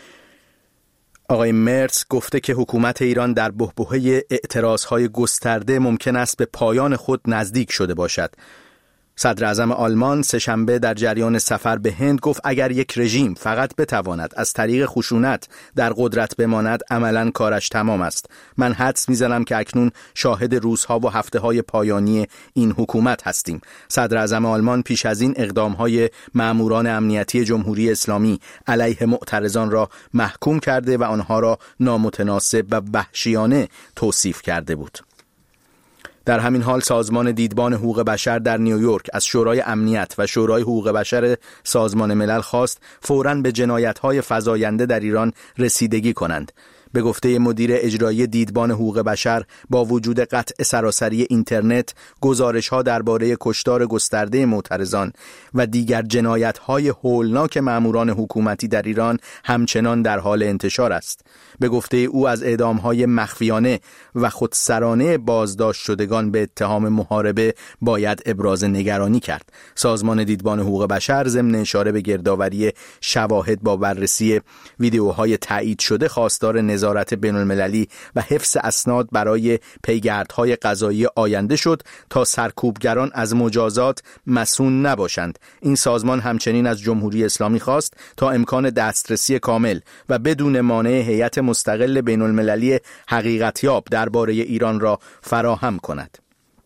آقای مرتز گفته که حکومت ایران در بحبوحه اعتراضهای گسترده ممکن است به پایان خود نزدیک شده باشد. صدر اعظم آلمان سه‌شنبه در جریان سفر به هند گفت اگر یک رژیم فقط بتواند از طریق خشونت در قدرت بماند عملاً کارش تمام است. من حدس میزنم که اکنون شاهد روزها و هفته‌های پایانی این حکومت هستیم. صدر اعظم آلمان پیش از این اقدام‌های مأموران امنیتی جمهوری اسلامی علیه معترضان را محکوم کرده و آنها را نامتناسب و وحشیانه توصیف کرده بود. در همین حال سازمان دیدبان حقوق بشر در نیویورک از شورای امنیت و شورای حقوق بشر سازمان ملل خواست فوراً به جنایت‌های فزاینده در ایران رسیدگی کنند. به گفته مدیر اجرایی دیدبان حقوق بشر، با وجود قطع سراسری اینترنت، گزارش‌ها درباره کشتار گسترده معترضان و دیگر جنایت‌های هولناک مأموران حکومتی در ایران همچنان در حال انتشار است. به گفته او از اعدام‌های مخفیانه و خودسرانه بازداشت شدگان به اتهام محاربه باید ابراز نگرانی کرد. سازمان دیدبان حقوق بشر ضمن اشاره به گردآوری شواهد با بررسی ویدیوهای تایید شده خواستار نظارت بین‌المللی و حفظ اسناد برای پیگردهای قضایی آینده شد تا سرکوبگران از مجازات مصون نباشند. این سازمان همچنین از جمهوری اسلامی خواست تا امکان دسترسی کامل و بدون مانع هیئت مستقل بین‌المللی حقیقتیاب درباره ایران را فراهم کند.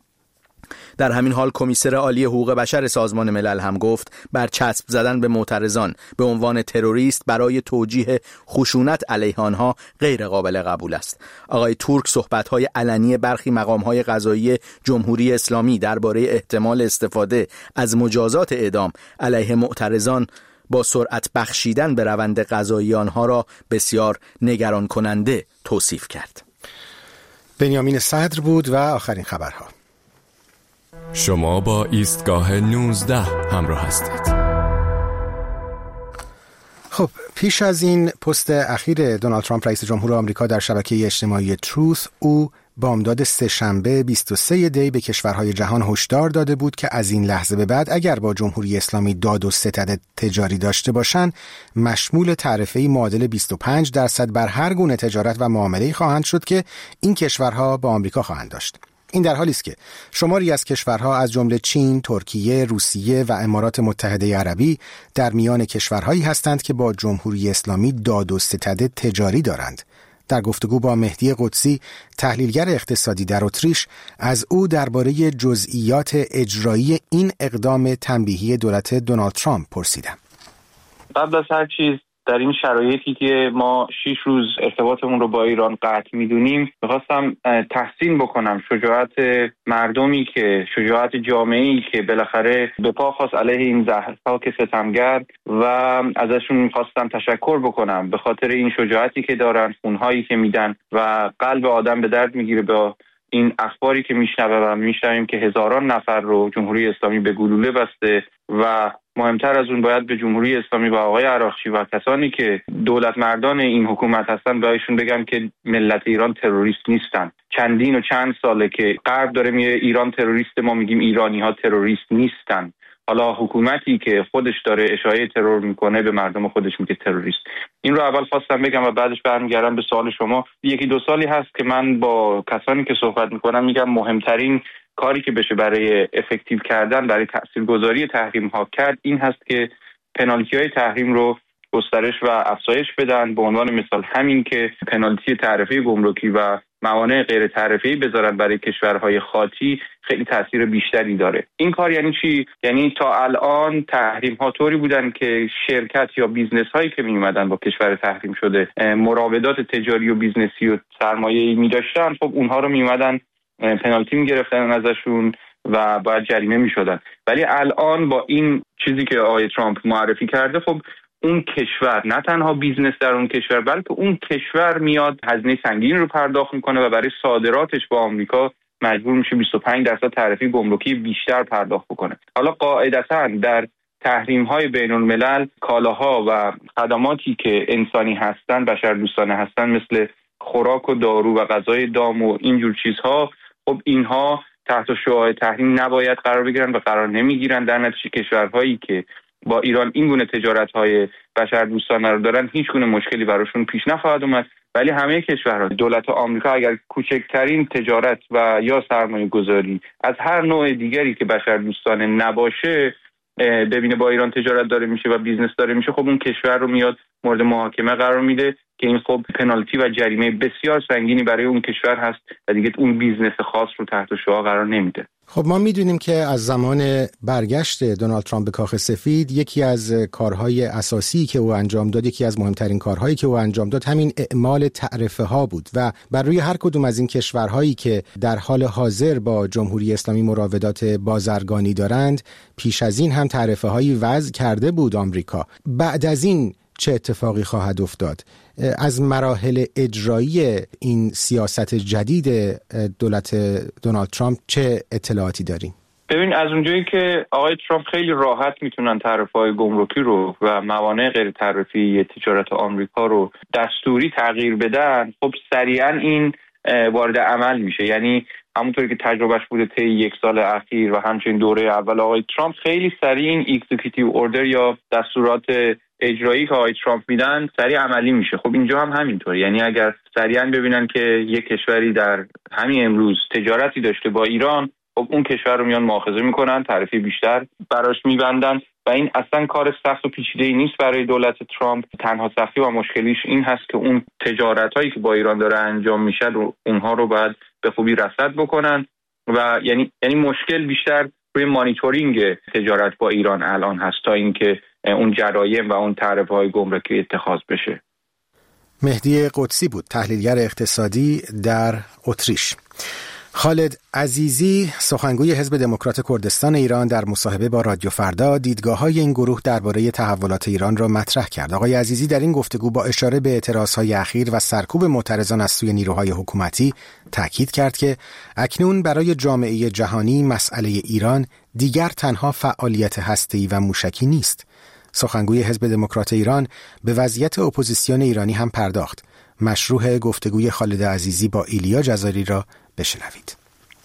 در همین حال کمیسر عالی حقوق بشر سازمان ملل هم گفت برچسب زدن به معترضان به عنوان تروریست برای توجیه خشونت علیه آنها غیر قابل قبول است. آقای تورک صحبت‌های علنی برخی مقام‌های قضایی جمهوری اسلامی درباره احتمال استفاده از مجازات اعدام علیه معترضان با سرعت بخشیدن به روند قضایی آنها را بسیار نگران کننده توصیف کرد. بنیامین صدر بود و آخرین خبرها. شما با ایستگاه نوزده همراه هستید. خب پیش از این پست اخیر دونالد ترامپ رئیس جمهور آمریکا در شبکه اجتماعی تروث، او بامداد سه‌شنبه بیست و سه دی به کشورهای جهان هشدار داده بود که از این لحظه به بعد اگر با جمهوری اسلامی داد و ستد تجاری داشته باشند مشمول تعرفه‌ای معادل بیست و پنج درصد بر هر گونه تجارت و معامله‌ای خواهند شد که این کشورها با آمریکا خواهند داشت. این در حالی است که شماری از کشورها از جمله چین، ترکیه، روسیه و امارات متحده عربی در میان کشورهایی هستند که با جمهوری اسلامی داد و ستد تجاری دارند. در گفتگو با مهدی قدسی، تحلیلگر اقتصادی در اتریش، از او درباره جزئیات اجرایی این اقدام تنبیهی دولت دونالد ترامپ پرسیدم. قبل از هر چیز در این شرایطی که ما شش روز ارتباطمون رو با ایران قطع می‌دونیم، می‌خواستم تحسین بکنم شجاعت مردمی که شجاعت جامعه‌ای که بالاخره به پا خواست علیه این ضحاک ستمگر و ازشون می‌خواستم تشکر بکنم به خاطر این شجاعتی که دارن، خونهایی که میدن و قلب آدم به درد میگیره با این اخباری که میشنوه و میشنویم که هزاران نفر رو جمهوری اسلامی به گلوله بسته و مهمتر از اون باید به جمهوری اسلامی و آقای عراقچی و کسانی که دولت مردان این حکومت هستن بهشون بگم که ملت ایران تروریست نیستن. چندین و چند ساله که غرب داره میگه ایران تروریست، ما میگیم ایرانی ها تروریست نیستن. حالا حکومتی که خودش داره اشاعه ترور میکنه به مردم خودش میگه تروریست. این رو اول خواستم بگم و بعدش برمیگردم به سوال شما. یکی دو سالی هست که من با کسانی که صحبت میکنم میگم مهمترین کاری که بشه برای افکتیو کردن، برای تاثیرگذاری تحریم ها کرد این هست که پنالتی های تحریم رو گسترش و افزایش بدن. به عنوان مثال همین که پنالتی تعرفه گمرکی و موانع غیر تعرفه‌ای بذارن برای کشورهای خاطی خیلی تاثیر بیشتری داره. این کار یعنی چی؟ یعنی تا الان تحریم ها طوری بودن که شرکت یا بیزنس هایی که می اومدن با کشور تحریم شده مراودات تجاری و بیزنسی و سرمایه‌ای می داشتن، خب اونها رو می اومدن پنالتی می گرفتن ازشون و باید جریمه می شدن. ولی الان با این چیزی که آقای ترامپ معرفی کرده، خب اون کشور نه تنها بیزنس در اون کشور بلکه اون کشور میاد هزینه سنگین رو پرداخت میکنه و برای صادراتش با آمریکا مجبور میشه بیست و پنج درصد تعرفه گمرکی بیشتر پرداخت بکنه. حالا قاعدتاً در تحریم‌های بین‌الملل کالاها و خدماتی که انسانی هستن، بشردوستانه هستن، مثل خوراک و دارو و غذای دام و اینجور چیزها، خب اینها تحت شعاع تحریم نباید قرار بگیرن و قرار نمیگیرن. در نتیجه کشورهایی که با ایران این گونه تجارت‌های بشردوستانه رو دارن هیچ گونه مشکلی براشون پیش نخواهد اومد. ولی همه کشورها، دولت آمریکا اگر کوچکترین تجارت و یا سرمایه گذاری از هر نوع دیگری که بشردوستانه نباشه ببینه با ایران تجارت داره میشه و بیزنس داره میشه، خب اون کشور رو میاد مورد محاکمه قرار میده که این خب پنالتی و جریمه بسیار سنگینی برای اون کشور هست و دیگه اون بیزنس خاص رو تحت شعاع قرار نمیده. خب ما میدونیم که از زمان برگشت دونالد ترامپ به کاخ سفید یکی از کارهای اساسی که او انجام داد، یکی از مهمترین کارهایی که او انجام داد همین اعمال تعرفه ها بود و بر روی هر کدوم از این کشورهایی که در حال حاضر با جمهوری اسلامی مراودات بازرگانی دارند پیش از این هم تعرفه هایی وضع کرده بود آمریکا. بعد از این چه اتفاقی خواهد افتاد؟ از مراحل اجرایی این سیاست جدید دولت دونالد ترامپ چه اطلاعاتی داریم؟ ببین، از اونجایی که آقای ترامپ خیلی راحت میتونن تعرفه‌های گمرکی رو و موانع غیر تعرفی تجارت آمریکا رو دستوری تغییر بدن، خب سریعا این وارد عمل میشه. یعنی همونطوری که تجربهش بوده طی یک سال اخیر و همچنین دوره اول آقای ترامپ، خیلی سریع این اکزیکیوتیو اوردر یا دستورات اجرایی که آقای ترامپ میدن سریع عملی میشه. خب اینجا هم همینطور، یعنی اگر سریعا ببینن که یک کشوری در همین امروز تجارتی داشته با ایران، خب اون کشور رو میان مؤاخذه میکنن، تعرفه بیشتر براش میبندن و این اصلا کار سخت و پیچیده‌ای نیست برای دولت ترامپ. تنها سختی و مشکلیش این هست که اون تجارتایی که با ایران داره انجام میشه رو اونها رو باید به خوبی رصد بکنن و یعنی یعنی مشکل بیشتر روی مانیتورینگ تجارت با ایران الان هست تا اینکه اون جرایم و اون تعرفه‌های گمرکی اتخاذ بشه. مهدی قدسی بود، تحلیلگر اقتصادی در اتریش. خالد عزیزی، سخنگوی حزب دموکرات کردستان ایران، در مصاحبه با رادیو فردا دیدگاه‌های این گروه درباره تحولات ایران را مطرح کرد. آقای عزیزی در این گفتگو با اشاره به اعتراضهای اخیر و سرکوب معترضان از سوی نیروهای حکومتی تاکید کرد که اکنون برای جامعه جهانی مسئله ایران دیگر تنها فعالیت هسته‌ای و موشکی نیست. سخنگوی حزب دموکرات ایران به وضعیت اپوزیسیون ایرانی هم پرداخت. مشروع گفتگوی خالد عزیزی با ایلیا جزاری را بشنوید.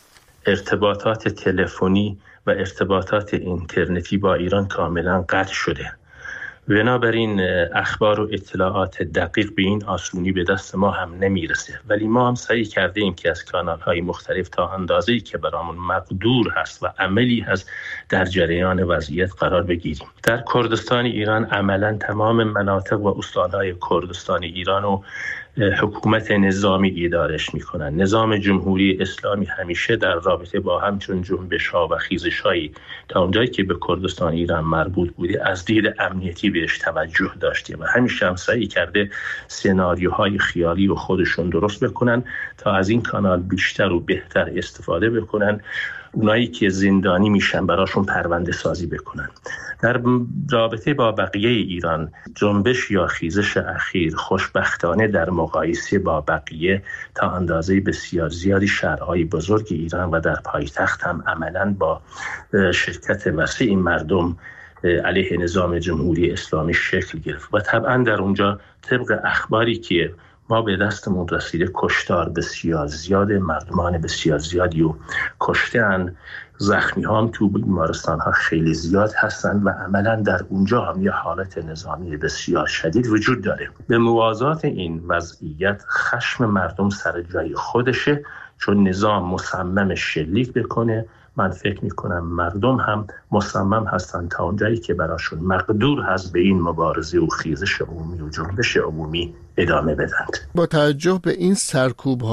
ارتباطات تلفنی و ارتباطات اینترنتی با ایران کاملا قطع شده. بنابراین اخبار و اطلاعات دقیق به این آسونی به دست ما هم نمیرسه، ولی ما هم سعی کرده ایم که از کانال‌های مختلف تا اندازه‌ای که برامون مقدور هست و عملی هست در جریان وضعیت قرار بگیریم. در کردستان ایران عملاً تمام مناطق و استان‌های کردستان ایران و حکومت نظامی ادارش میکنن. نظام جمهوری اسلامی همیشه در رابطه با همچون جنبش‌ها و خیزش‌هایی تا اونجایی که به کردستان ایران مربوط بوده از دید امنیتی بهش توجه داشته و همیشه هم سعی کرده سناریوهای خیالی و خودشون درست بکنن تا از این کانال بیشتر و بهتر استفاده بکنن. اونایی که زندانی میشن براشون پرونده سازی بکنن. در رابطه با بقیه ایران جنبش یا خیزش اخیر خوشبختانه در مقایسه با بقیه تا اندازه بسیار زیادی شهرهای بزرگ ایران و در پایتخت هم عملاً با شرکت وسیع مردم علیه نظام جمهوری اسلامی شکل گرفت و طبعا در اونجا طبق اخباری که ما به دستمون رسیده کشتار بسیار زیاد، مردمان بسیار زیادی و کشته‌اند، زخمی ها هم تو بیمارستان ها خیلی زیاد هستند و عملا در اونجا هم یه حالت نظامی بسیار شدید وجود داره. به موازات این وضعیت خشم مردم سر جای خودشه، چون نظام مصمم شلیک بکنه. من فکر میکنم مردم هم مصمم هستند تا اونجایی که براشون مقدور هست به این مبارزه و خیزش عمومی و جنبش عمومی ادامه بدند. با توجه به این سرکوب ها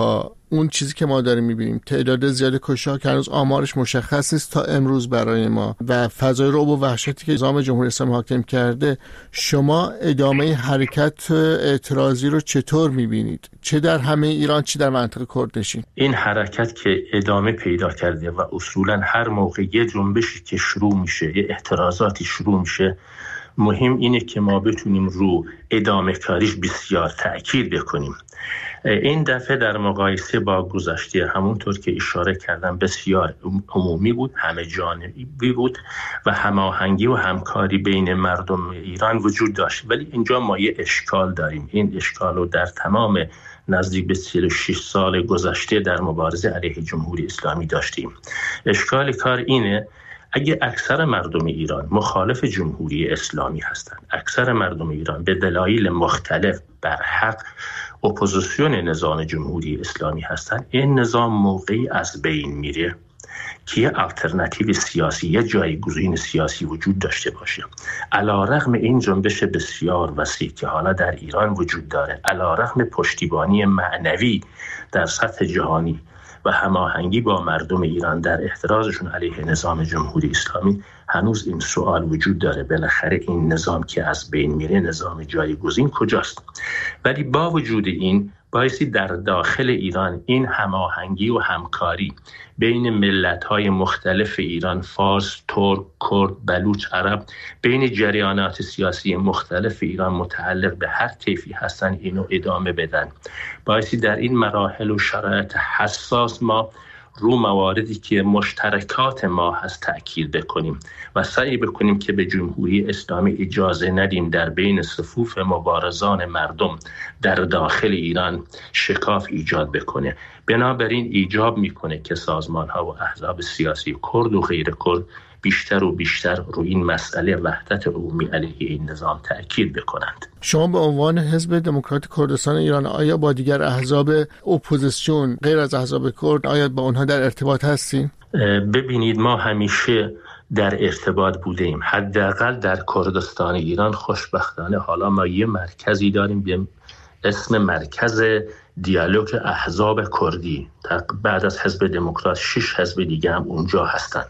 اون چیزی که ما داریم میبینیم، تعداد زیاد کشته که هنوز آمارش مشخص نیست تا امروز برای ما و فضای رعب و وحشتی که نظام جمهوری اسلامی حاکم کرده، شما ادامه حرکت اعتراضی رو چطور میبینید؟ چه در همه ایران، چه در منطقه کردنشین؟ این حرکت که ادامه پیدا کرده و اصولا هر موقع یه جنبشی که شروع میشه، یه اعتراضاتی شروع میشه، مهم اینه که ما بتونیم رو ادامه کاریش بسیار تأکید بکنیم. این دفعه در مقایسه با گذشته همونطور که اشاره کردم بسیار عمومی بود، همه جانبی بود و هماهنگی و همکاری بین مردم ایران وجود داشت. ولی اینجا ما یه اشکال داریم. این اشکال رو در تمام نزدیک به چهل و شش سال گذشته در مبارزه علیه جمهوری اسلامی داشتیم. اشکال کار اینه اگه اکثر مردم ایران مخالف جمهوری اسلامی هستند، اکثر مردم ایران به دلایل مختلف بر حق اپوزیسیون نظام جمهوری اسلامی هستند، این نظام موقعی از بین میره که یه آلترناتیو سیاسی، یه جایگزین سیاسی وجود داشته باشه. علیرغم این جنبش بسیار وسیع که حالا در ایران وجود داره، علیرغم پشتیبانی معنوی در سطح جهانی و هماهنگی با مردم ایران در اعتراضشون علیه نظام جمهوری اسلامی، هنوز این سوال وجود داره بالاخره این نظام که از بین میره نظام جایگزین کجاست؟ ولی با وجود این بایستی در داخل ایران این هماهنگی و همکاری بین ملت‌های مختلف ایران، فارس، ترک، کرد، بلوچ، عرب، بین جریانات سیاسی مختلف ایران متعلق به هر طیفی هستن اینو ادامه بدن. بایستی در این مراحل و شرایط حساس ما رو مواردی که مشترکات ما هست تأکید بکنیم و سعی بکنیم که به جمهوری اسلامی اجازه ندیم در بین صفوف مبارزان مردم در داخل ایران شکاف ایجاد بکنه. بنابراین ایجاب میکنه که سازمان ها و احزاب سیاسی کرد و غیر کرد بیشتر و بیشتر روی این مسئله وحدت عمومی علیه این نظام تأکید بکنند. شما به عنوان حزب دموکرات کردستان ایران آیا با دیگر احزاب اپوزیسیون غیر از احزاب کرد آیا با اونها در ارتباط هستین؟ ببینید ما همیشه در ارتباط بودیم، حداقل در کردستان ایران. خوشبختانه حالا ما یه مرکزی داریم به اسم مرکز دیالوگ احزاب کردی. بعد از حزب دموکرات شش حزب دیگه هم اونجا هستن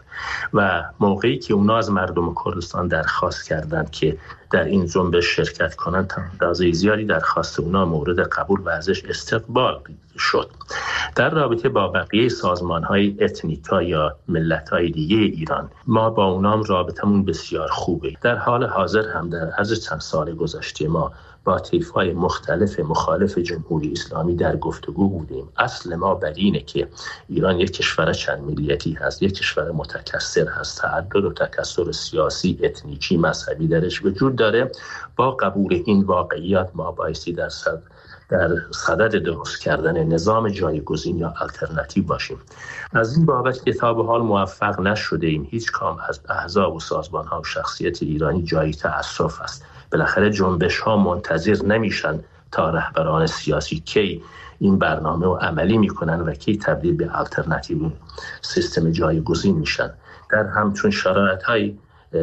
و موقعی که اونا از مردم کردستان درخواست کردند که در این جنبش شرکت کنند، تا اندازه زیادی درخواست اونا مورد قبول و ازش استقبال شد. در رابطه با بقیه سازمان‌های اتنیکا یا ملت‌های دیگه ایران ما با اونام رابطمون بسیار خوبه. در حال حاضر هم در از چند سال گذشته ما با طیف‌های مختلف مخالف جمهوری اسلامی در گفتگو بودیم. اصل ما بر اینه که ایران یک کشور چند ملیتی هست، یک کشور متکثر هست، تعدد و تکثر سیاسی، اتنیکی، مذهبی درش وجود داره. با قبول این واقعیات ما بایستی در صد در صدد درست کردن نظام جایگزین یا آلترناتیو باشیم. از این بابت که تا به حال موفق نشده ایم هیچ کام از احزاب و سازمان ها و شخصیت ایرانی جای تأسف است. بالاخره جنبش ها منتظر نمیشن تا رهبران سیاسی کی این برنامه رو عملی میکنن و کی تبدیل به آلترناتیو سیستم جایگزین میشن. در همچون شرایط های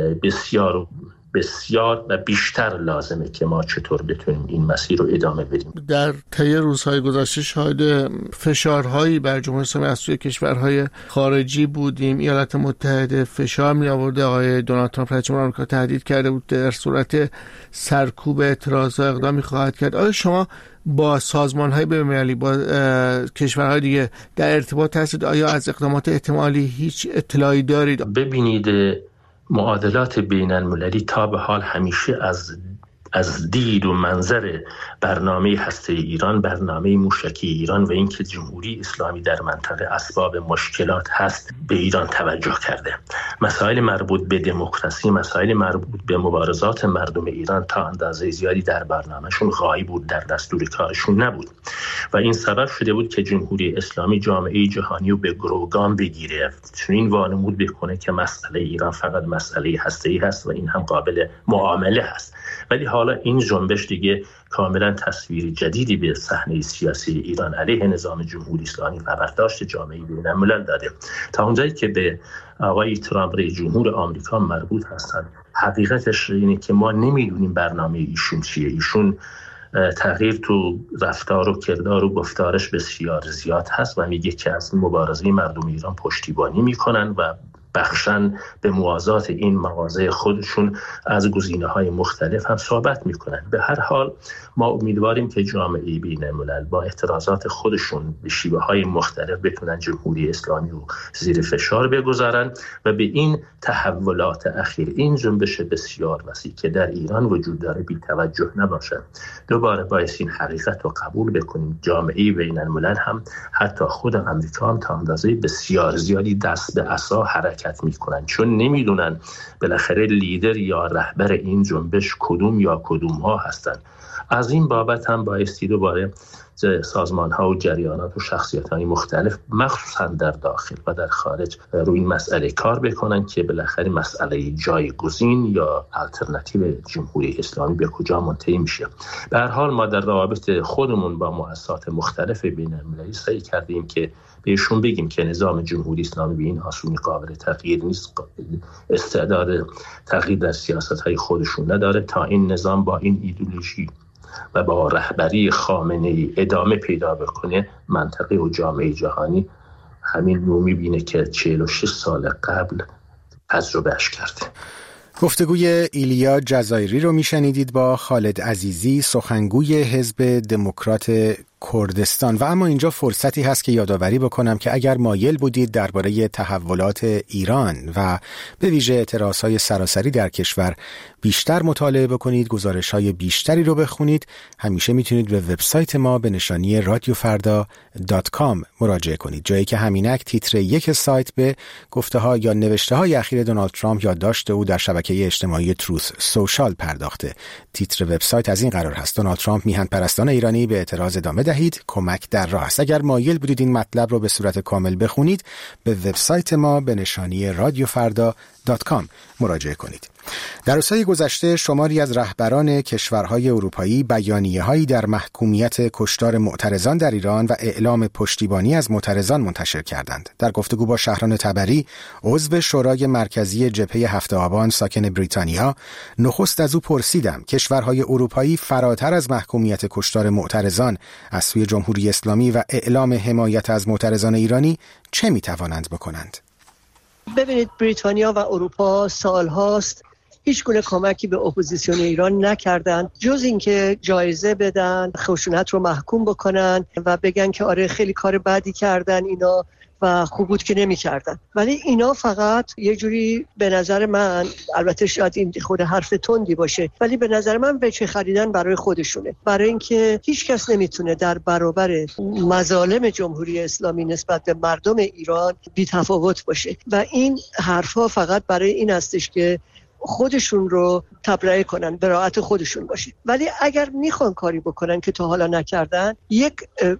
بسیار بسیار و بیشتر لازمه که ما چطور بتونیم این مسیر رو ادامه بدیم. در طی روزهای گذشته شاهد فشارهایی بر جمهوری اسلامی از سوی کشورهای خارجی بودیم. ایالات متحده فشار می آورده، آقای دونالد ترامپ رئیس جمهور آمریکا تهدید کرده بود در صورت سرکوب اعتراض اقدامی خواهد کرد. آیا شما با سازمان‌های بین‌المللی، با کشورهای دیگه در ارتباط هستید؟ آیا از اقدامات احتمالی هیچ اطلاعی دارید؟ ببینید، معادلات بین المللی تا به حال همیشه از از دید و منظر برنامه هسته ایران، برنامه موشکی ایران و اینکه جمهوری اسلامی در منطقه اسباب مشکلات هست به ایران توجه کرده. مسائل مربوط به دموکراسی، مسائل مربوط به مبارزات مردم ایران تا اندازه زیادی در برنامهشون غایب بود، در دستور کارشون نبود و این سبب شده بود که جمهوری اسلامی جامعه جهانی رو به گروگان بگیره، چون این وانمود بکنه که مسئله ایران فقط مسئله هسته‌ای هست و این هم قابل معامله هست. ولی حالا این جنبش دیگه کاملا تصویر جدیدی به صحنه سیاسی ایران علیه نظام جمهوری اسلامی و برداشت جامعه بین الملل داده. تا اونجایی که به آقای ترامپ رئیس جمهور آمریکا مربوط هستند، حقیقتش اینه که ما نمیدونیم برنامه ایشون چیه. ایشون تغییر تو رفتار و کردار و گفتارش بسیار زیاد هست و میگه که از مبارزه مردم ایران پشتیبانی میکنن و بخشن به موازات این مواضع خودشون از گزینه‌های مختلف هم صحبت میکنن. به هر حال ما امیدواریم که جامعه بین‌الملل با اعتراضات خودشون به شیوه‌های مختلف بتونن جمهوری اسلامی رو زیر فشار بگذارن و به این تحولات اخیر، این جنبش بسیار وسیع که در ایران وجود داره بی توجه نباشن. دوباره باید این حقیقت رو قبول بکنیم. جامعه بین‌الملل هم حتی خود آمریکا هم تا اندازه بسیار زیادی دست به عصا حرکت میکنن، چون نمیدونن بالاخره لیدر یا رهبر این جنبش کدوم یا کدوم ها هستن. از این بابت هم بایستی دوباره سازمان ها و جریانات و شخصیت های مختلف مخصوصا در داخل و در خارج روی این مسئله کار بکنن که بالاخره مسئله جایگزین یا الटरनेटिव جمهوری اسلامی به کجا منتهی میشه. به هر حال ما در روابط خودمون با مؤسسات مختلف بین‌المللی سعی کردیم که بهشون بگیم که نظام جمهوری اسلامی به این آسونی قابل تغییر نیست، استعداد تغییر در سیاست‌های خودشون نداره. تا این نظام با این ایدئولوژی و با رهبری خامنه‌ای ادامه پیدا بکنه، منطقه و جامعه جهانی همین رو می‌بینه که چهل و شش سال قبل تجربهش کرده. گفتگوی ایلیا جزایری رو میشنیدید با خالد عزیزی، سخنگوی حزب دموکرات کردستان. و اما اینجا فرصتی هست که یادآوری بکنم که اگر مایل بودید درباره تحولات ایران و به ویژه اعتراضهای سراسری در کشور بیشتر مطالعه بکنید، گزارش‌های بیشتری رو بخونید، همیشه میتونید به وبسایت ما به نشانی رادیو فردا دات کام مراجعه کنید، جایی که همینک تیتر یک سایت به گفته‌ها یا نوشته‌های اخیر دونالد ترامپ یادداشت او در شبکه اجتماعی تروث سوشال پرداخته. تیتر وبسایت از این قرار هست: دونالد ترامپ میهن پرستان ایرانی به اعتراض ادامه دهید، کمک در راه است. اگر مایل بودید این مطلب رو به صورت کامل بخونید، به وبسایت ما به نشانی رادیو فردا دات کام مراجعه کنید. در روزهای گذشته شماری از رهبران کشورهای اروپایی بیانیه‌هایی در محکومیت کشتار معترضان در ایران و اعلام پشتیبانی از معترضان منتشر کردند. در گفتگو با شهرام تبری، عضو شورای مرکزی جبهه هفت آبان ساکن بریتانیا، نخست از او پرسیدم کشورهای اروپایی فراتر از محکومیت کشتار معترضان از سوی جمهوری اسلامی و اعلام حمایت از معترضان ایرانی چه می‌توانند بکنند؟ ببینید، بریتانیا و اروپا سالهاست هیچ گونه کمکی به اپوزیسیون ایران نکردن، جز اینکه جایزه بدن، خشونت رو محکوم بکنن و بگن که آره خیلی کار بدی کردن اینا و خوب بود که نمی کردن. ولی اینا فقط یه جوری به نظر من، البته شاید این خود حرف تندی باشه، ولی به نظر من بچه خریدن برای خودشونه، برای اینکه هیچ کس نمیتونه در برابر مظالم جمهوری اسلامی نسبت به مردم ایران بی تفاوت باشه و این حرفا فقط برای این هستش که خودشون رو تبرئه کنن، براءت خودشون باشه. ولی اگر میخوان کاری بکنن که تا حالا نکردن، یک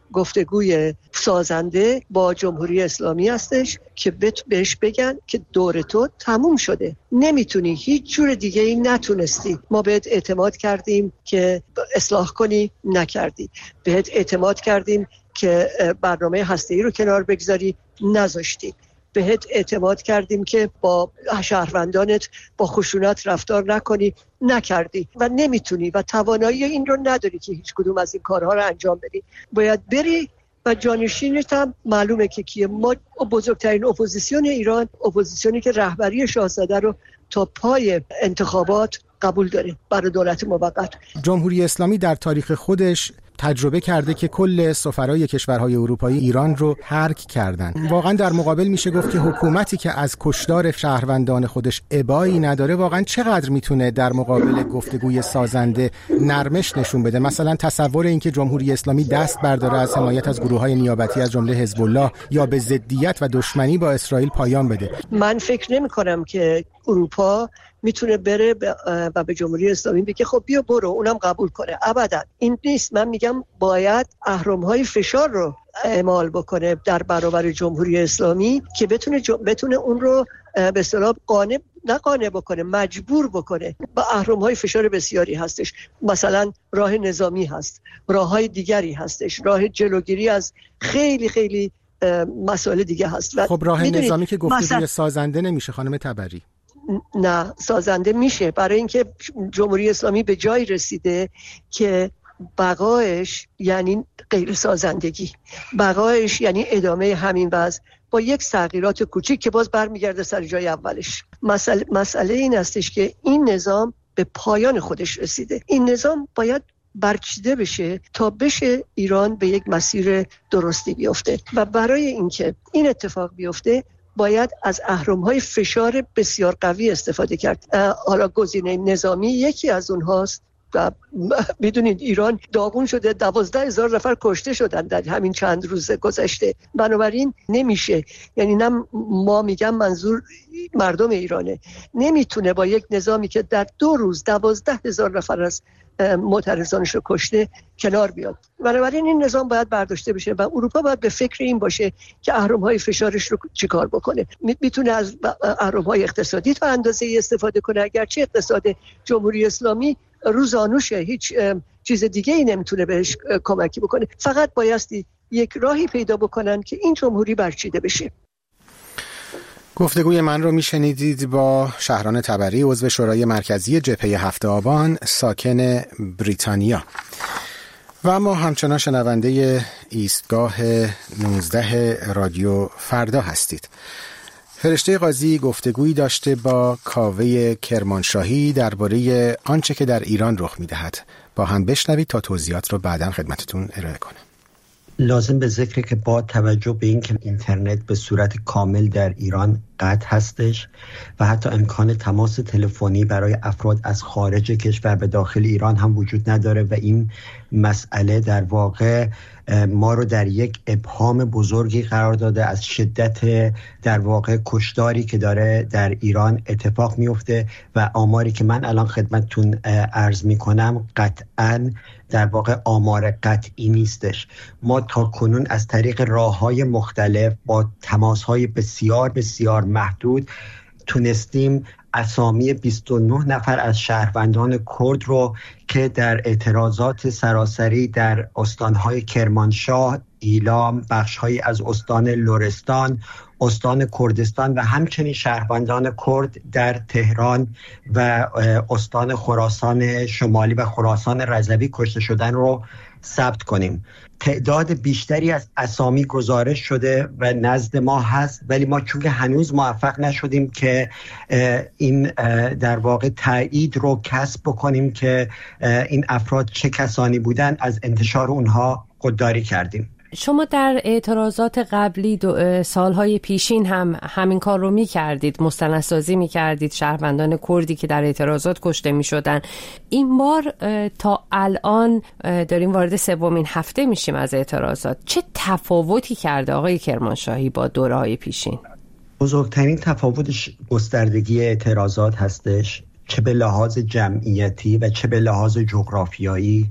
گفتگوی سازنده با جمهوری اسلامی هستش که بهش بگن که دور تو تموم شده، نمیتونی، هیچ جور دیگه ای نتونستی، ما بهت اعتماد کردیم که اصلاح کنی، نکردی، بهت اعتماد کردیم که برنامه هسته‌ای رو کنار بگذاری، نذاشتی، بهت اعتماد کردیم که با شهروندانت با خشونت رفتار نکنی، نکردی و نمیتونی و توانایی این رو نداری که هیچ کدوم از این کارها رو انجام بدی. باید بری و جانشینت هم معلومه که کیه. ما بزرگترین اپوزیسیون ایران، اپوزیسیونی که رهبری شاهزاده رو تا پای انتخابات قبول داره برای دولت موقت. جمهوری اسلامی در تاریخ خودش تجربه کرده که کل سفرای کشورهای اروپایی ایران رو ترک کردن. واقعا در مقابل میشه گفت که حکومتی که از کشتار شهروندان خودش ابایی نداره واقعا چقدر میتونه در مقابل گفتگوی سازنده نرمش نشون بده؟ مثلا تصور این که جمهوری اسلامی دست برداره از حمایت از گروه‌های نیابتی از جمله حزب الله یا به ضدیت و دشمنی با اسرائیل پایان بده. من فکر نمی‌کنم که اروپا میتونه بره و به جمهوری اسلامی بگه خب بیا برو، اونم قبول کنه. ابدا این نیست. من میگم باید اهرم‌های فشار رو اعمال بکنه در برابر جمهوری اسلامی که بتونه ج... بتونه اون رو به اصطلاح قانع نه قانع بکنه، مجبور بکنه. با اهرم‌های فشار بسیاری هستش، مثلا راه نظامی هست، راه‌های دیگری هستش، راه جلوگیری از خیلی خیلی مسائل دیگه هست. خب راه نظامی که گفتگوی مثلا... سازنده نمیشه خانم تبری؟ نه، سازنده میشه، برای اینکه جمهوری اسلامی به جای رسیده که بقایش یعنی غیر سازندگی، بقایش یعنی ادامه همین وضع با یک تغییرات کوچیک که باز برمیگرده سر جای اولش. مسئله, مسئله این هستش که این نظام به پایان خودش رسیده. این نظام باید برچیده بشه تا بشه ایران به یک مسیر درستی بیفته و برای اینکه این اتفاق بیفته باید از اهرم‌های فشار بسیار قوی استفاده کرد. حالا گزینه نظامی یکی از اونهاست و میدونید ایران داغون شده، دوازده هزار نفر کشته شدن در همین چند روز گذشته. بنابراین نمیشه، یعنی نه ما میگم منظور مردم ایرانه، نمیتونه با یک نظامی که در دو روز دوازده هزار نفر از معترضانش رو کشته کنار بیاد. بنابراین این نظام باید برداشته بشه و اروپا باید به فکر این باشه که اهرم‌های فشارش رو چیکار بکنه. میتونه از اهرم‌های اقتصادی تا اندازه‌ای استفاده کنه، اگرچه اقتصاد جمهوری اسلامی روزانوشه، هیچ چیز دیگه ای نمیتونه بهش کمکی بکنه. فقط بایستی یک راهی پیدا بکنن که این جمهوری برچیده بشه. گفتگوی من رو میشنیدید با شهران طبری، عضو شورای مرکزی جبهه هفت آبان، ساکن بریتانیا. و اما همچنان شنونده ایستگاه نوزده رادیو فردا هستید. فرشته قاضی گفتگویی داشته با کاوه کرمانشاهی درباره آنچه که در ایران رخ می‌دهد. با هم بشنوید تا توضیحات رو بعداً خدمتتون ارائه کنم. لازم به ذکره که با توجه به این که اینترنت به صورت کامل در ایران قطع هستش و حتی امکان تماس تلفنی برای افراد از خارج کشور به داخل ایران هم وجود نداره و این مسئله در واقع ما رو در یک ابهام بزرگی قرار داده از شدت در واقع کشتاری که داره در ایران اتفاق میفته و آماری که من الان خدمتتون عرض میکنم قطعاً در واقع آمار قطعی نیستش. ما تا کنون از طریق راه‌های مختلف با تماس‌های بسیار بسیار محدود تونستیم اسامی بیست و نه نفر از شهروندان کرد رو که در اعتراضات سراسری در استانهای کرمانشاه، ایلام، بخش‌هایی از استان لرستان، استان کردستان و همچنین شهروندان کرد در تهران و استان خراسان شمالی و خراسان رضوی کشته شدن رو ثبت کنیم. تعداد بیشتری از اسامی گزارش شده و نزد ما هست، ولی ما چون که هنوز موفق نشدیم که این در واقع تایید رو کسب بکنیم که این افراد چه کسانی بودن، از انتشار اونها خودداری کردیم. شما در اعتراضات قبلی سالهای پیشین هم همین کار رو می کردید، مستندسازی می کردید شهروندان کردی که در اعتراضات کشته می شدن. این بار تا الان داریم وارد سومین هفته میشیم از اعتراضات. چه تفاوتی کرده آقای کرمانشاهی با دوره‌های پیشین؟ بزرگترین تفاوتش گستردگی اعتراضات هستش، چه به لحاظ جمعیتی و چه به لحاظ جغرافیایی.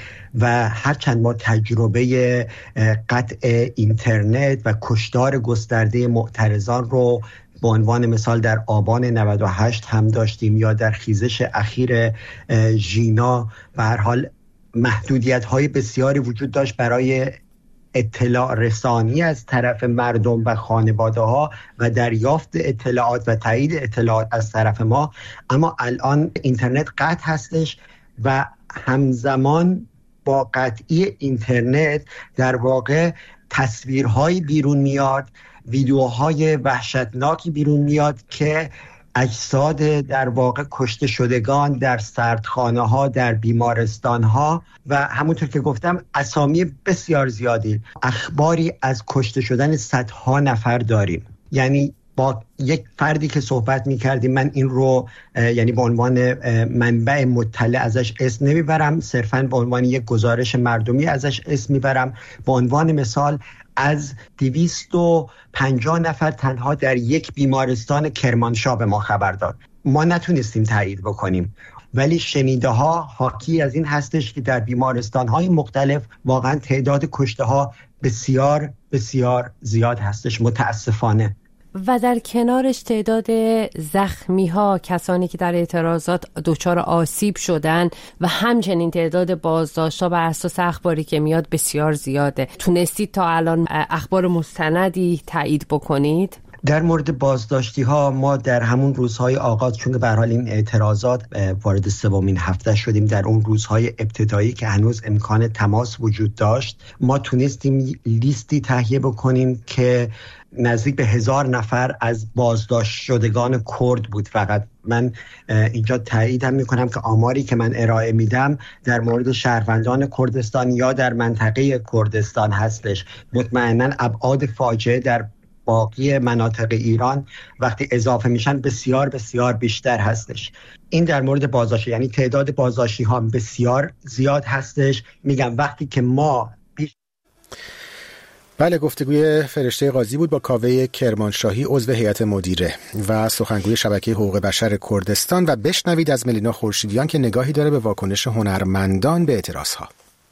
و هرچند ما تجربه قطع اینترنت و کشتار گسترده معترضان رو به عنوان مثال در آبان نود و هشت هم داشتیم یا در خیزش اخیر ژینا، به هر حال محدودیت‌های بسیاری وجود داشت برای اطلاع رسانی از طرف مردم و خانواده‌ها و دریافت اطلاعات و تایید اطلاعات از طرف ما. اما الان اینترنت قطع هستش و همزمان با قطعی اینترنت در واقع تصویرهایی بیرون میاد، ویدیوهای وحشتناکی بیرون میاد که اجساد در واقع کشته شدگان در سردخانه ها، در بیمارستان ها و همونطور که گفتم اسامی بسیار زیادی، اخباری از کشته شدن صدها نفر داریم. یعنی با یک فردی که صحبت می‌کردیم، من این رو یعنی به عنوان منبع مطلع ازش اسم نمیبرم، صرفاً به عنوان یک گزارش مردمی ازش اسم میبرم. به عنوان مثال از دویست و پنجاه نفر تنها در یک بیمارستان کرمانشاه به ما خبر داد. ما نتونستیم تایید بکنیم، ولی شنیده ها حاکی از این هستش که در بیمارستان های مختلف واقعا تعداد کشته ها بسیار بسیار زیاد هستش متاسفانه. و در کنارش تعداد زخمی ها، کسانی که در اعتراضات دچار آسیب شدن و همچنین تعداد بازداشت ها بر اساس اخباری که میاد بسیار زیاده. تونستید تا الان اخبار مستندی تایید بکنید؟ در مورد بازداشتی ها ما در همون روزهای آغاز، چون به هر حال این اعتراضات وارد سومین هفته شدیم، در اون روزهای ابتدایی که هنوز امکان تماس وجود داشت، ما تونستیم لیستی تهیه بکنیم که نزدیک به هزار نفر از بازداشت شدگان کرد بود. فقط من اینجا تایید هم میکنم که آماری که من ارائه میدم در مورد شهروندان کردستان یا در منطقه کردستان هستش. مطمئنا ابعاد فاجعه در باقی مناطق ایران وقتی اضافه میشن بسیار بسیار بیشتر هستش. این در مورد بازداشت، یعنی تعداد بازداشتی ها بسیار زیاد هستش. میگم وقتی که ما بیش... بله، گفتگوی فرشته قاضی بود با کاوه کرمانشاهی، عضو هیئت مدیره و سخنگوی شبکه حقوق بشر کردستان. و بشنوید از ملینا خورشیدیان که نگاهی داره به واکنش هنرمندان به اعتراضها.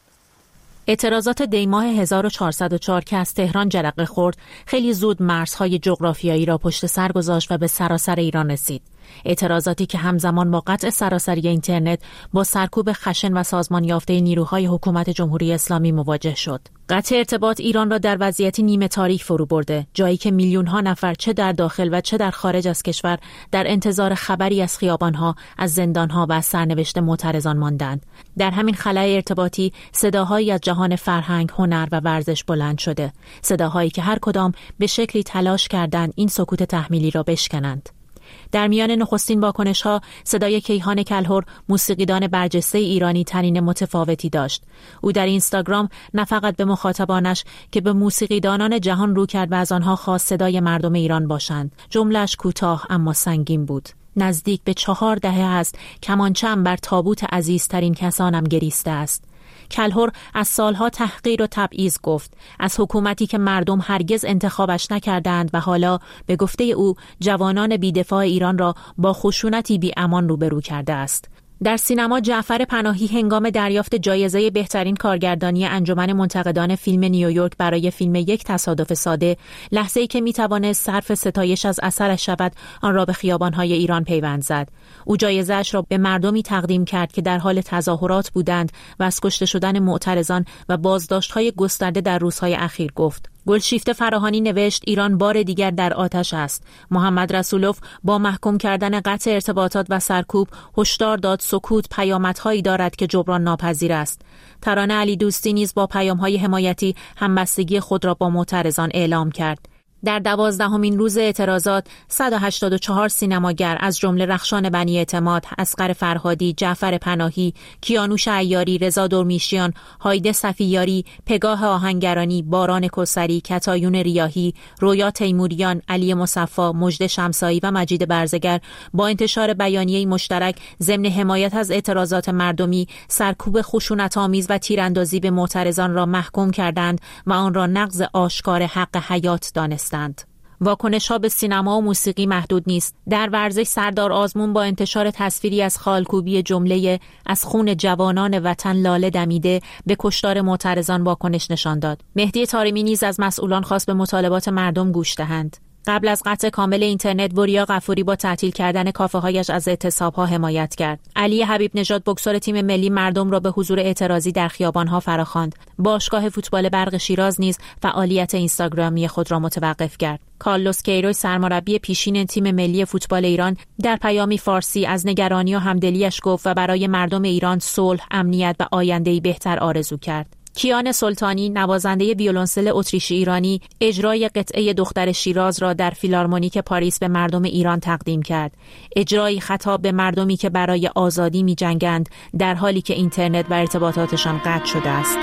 اعتراضات دیماه هزار و چهارصد و چهار که از تهران جرقه خورد خیلی زود مرزهای جغرافیایی را پشت سر گذاشت و به سراسر ایران رسید. اعتراضاتی که همزمان با قطع سراسری اینترنت با سرکوب خشن و سازمان یافته نیروهای حکومت جمهوری اسلامی مواجه شد. قطع ارتباط ایران را در وضعیتی نیمه تاریک فرو برده، جایی که میلیون ها نفر چه در داخل و چه در خارج از کشور در انتظار خبری از خیابانها، از زندانها و از سرنوشت معترضان ماندند. در همین خلأ ارتباطی صداهایی از جهان فرهنگ، هنر و ورزش بلند شده، صداهایی که هر کدام به شکلی تلاش کردند این سکوت تحمیلی را بشکنند. در میان نخستین واکنش‌ها صدای کیهان کلهر، موسیقیدان برجسته ایرانی، ترین متفاوتی داشت. او در اینستاگرام نه فقط به مخاطبانش که به موسیقیدانان جهان رو کرد و از آنها خواست صدای مردم ایران باشند. جمله‌اش کوتاه اما سنگین بود. نزدیک به چهار دهه است کمانچه‌ام بر تابوت عزیزترین کسانم گریسته است. کلهر از سالها تحقیر و تبعیض گفت، از حکومتی که مردم هرگز انتخابش نکردند و حالا به گفته او جوانان بی‌دفاع ایران را با خشونتی بی امان روبرو کرده است. در سینما جعفر پناهی هنگام دریافت جایزه بهترین کارگردانی انجمن منتقدان فیلم نیویورک برای فیلم یک تصادف ساده، لحظه‌ای که می‌توانست صرف ستایش از اثرش شود، آن را به خیابان‌های ایران پیوند زد. او جایزه‌اش را به مردمی تقدیم کرد که در حال تظاهرات بودند و از کشته شدن معترضان و بازداشت‌های گسترده در روزهای اخیر گفت. گلشیفته فراهانی نوشت ایران بار دیگر در آتش است. محمد رسولوف با محکوم کردن قطع ارتباطات و سرکوب هشدار داد سکوت پیامدهایی دارد که جبران ناپذیر است. ترانه علی دوستی نیز با پیام‌های حمایتی همبستگی خود را با معترضان اعلام کرد. در دوازدهمین روز اعتراضات صد و هشتاد و چهار سینماگر از جمله رخشان بنی اعتماد، اصغر فرهادی، جعفر پناهی، کیانوش عیاری، رضا درمیشیان، هایده صفیاری، پگاه آهنگرانی، باران کسری، کتایون ریاحی، رویا تیموریان، علی مصفا، مژده شمسایی و مجید برزگر با انتشار بیانیه‌ای مشترک ضمن حمایت از اعتراضات مردمی سرکوب خشونت‌آمیز و تیراندازی به معترضان را محکوم کردند و آن را نقض آشکار حق حیات دانستند. واکنش‌ها به سینما و موسیقی محدود نیست. در ورزش سردار آزمون با انتشار تصویری از خالکوبی جمله از خون جوانان وطن لاله دمیده به کشتار معترضان واکنش نشان داد. مهدی طارمی نیز از مسئولان خواست به مطالبات مردم گوش دهند. قبل از قطع کامل اینترنت، وریا غفوری با تعطیل کردن کافه‌هایش از اعتصاب‌ها حمایت کرد. علی حبیب نژاد بوکسور تیم ملی مردم را به حضور اعتراضی در خیابان‌ها فراخواند. باشگاه فوتبال برق شیراز نیز فعالیت اینستاگرامی خود را متوقف کرد. کارلوس کیروش سرمربی پیشین تیم ملی فوتبال ایران در پیامی فارسی از نگرانی و همدلیش گفت و برای مردم ایران صلح، امنیت و آینده‌ای بهتر آرزو کرد. کیان سلطانی نوازنده ویولنسل اتریشی ایرانی اجرای قطعه دختر شیراز را در فیلارمونیک پاریس به مردم ایران تقدیم کرد. اجرایی خطاب به مردمی که برای آزادی می جنگند در حالی که اینترنت و ارتباطاتشان قطع شده است.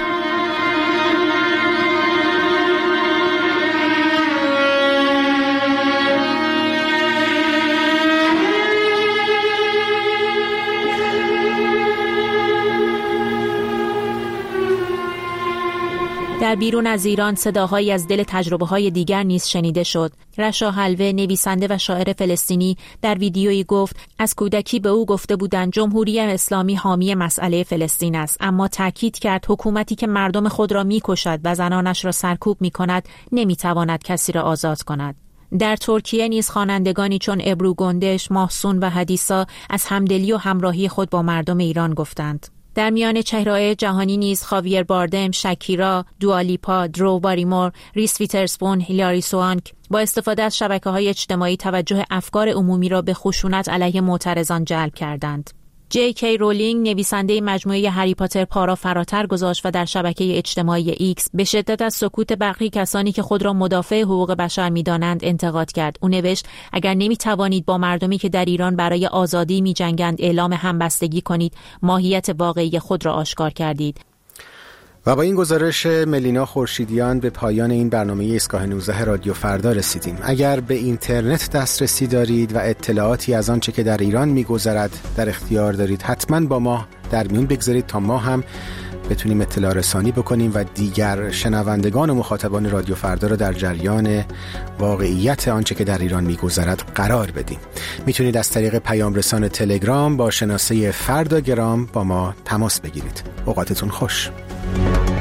در بیرون از ایران صداهایی از دل تجربه‌های دیگر نیز شنیده شد. رشا حلوه، نویسنده و شاعر فلسطینی، در ویدیویی گفت از کودکی به او گفته بودند جمهوری اسلامی حامی مسئله فلسطین است، اما تاکید کرد حکومتی که مردم خود را می‌کشد و زنانش را سرکوب می‌کند نمی‌تواند کسی را آزاد کند. در ترکیه نیز خوانندگانی چون ابرو گندش، محسون و حدیثا از همدلی و همراهی خود با مردم ایران گفتند. در میان چهره‌های جهانی نیز خاویر باردم، شکیرا، دوالیپا، درو باریمور، ریس ویترسپون، هیلاری سوانک با استفاده از شبکه‌های اجتماعی توجه افکار عمومی را به خشونت علیه معترضان جلب کردند. جی کی رولینگ نویسنده مجموعه هری پاتر پا را فراتر گذاشت و در شبکه اجتماعی ایکس به شدت از سکوت برخی کسانی که خود را مدافع حقوق بشر می‌دانند انتقاد کرد. او نوشت اگر نمی‌توانید با مردمی که در ایران برای آزادی می‌جنگند اعلام همبستگی کنید، ماهیت واقعی خود را آشکار کردید. و با این گزارش ملینا خورشیدیان به پایان این برنامه ایستگاه نوزده رادیو فردا رسیدیم. اگر به اینترنت دسترسی دارید و اطلاعاتی از آنچه که در ایران می‌گذرد در اختیار دارید، حتما با ما در میون بگذارید تا ما هم بتونیم اطلاع رسانی بکنیم و دیگر شنوندگان و مخاطبان رادیو فردا را در جریان واقعیت آنچه که در ایران می‌گذرد قرار بدیم. میتونید از طریق پیام رسان تلگرام با شناسه فردا گرام با ما تماس بگیرید. اوقاتتون خوش.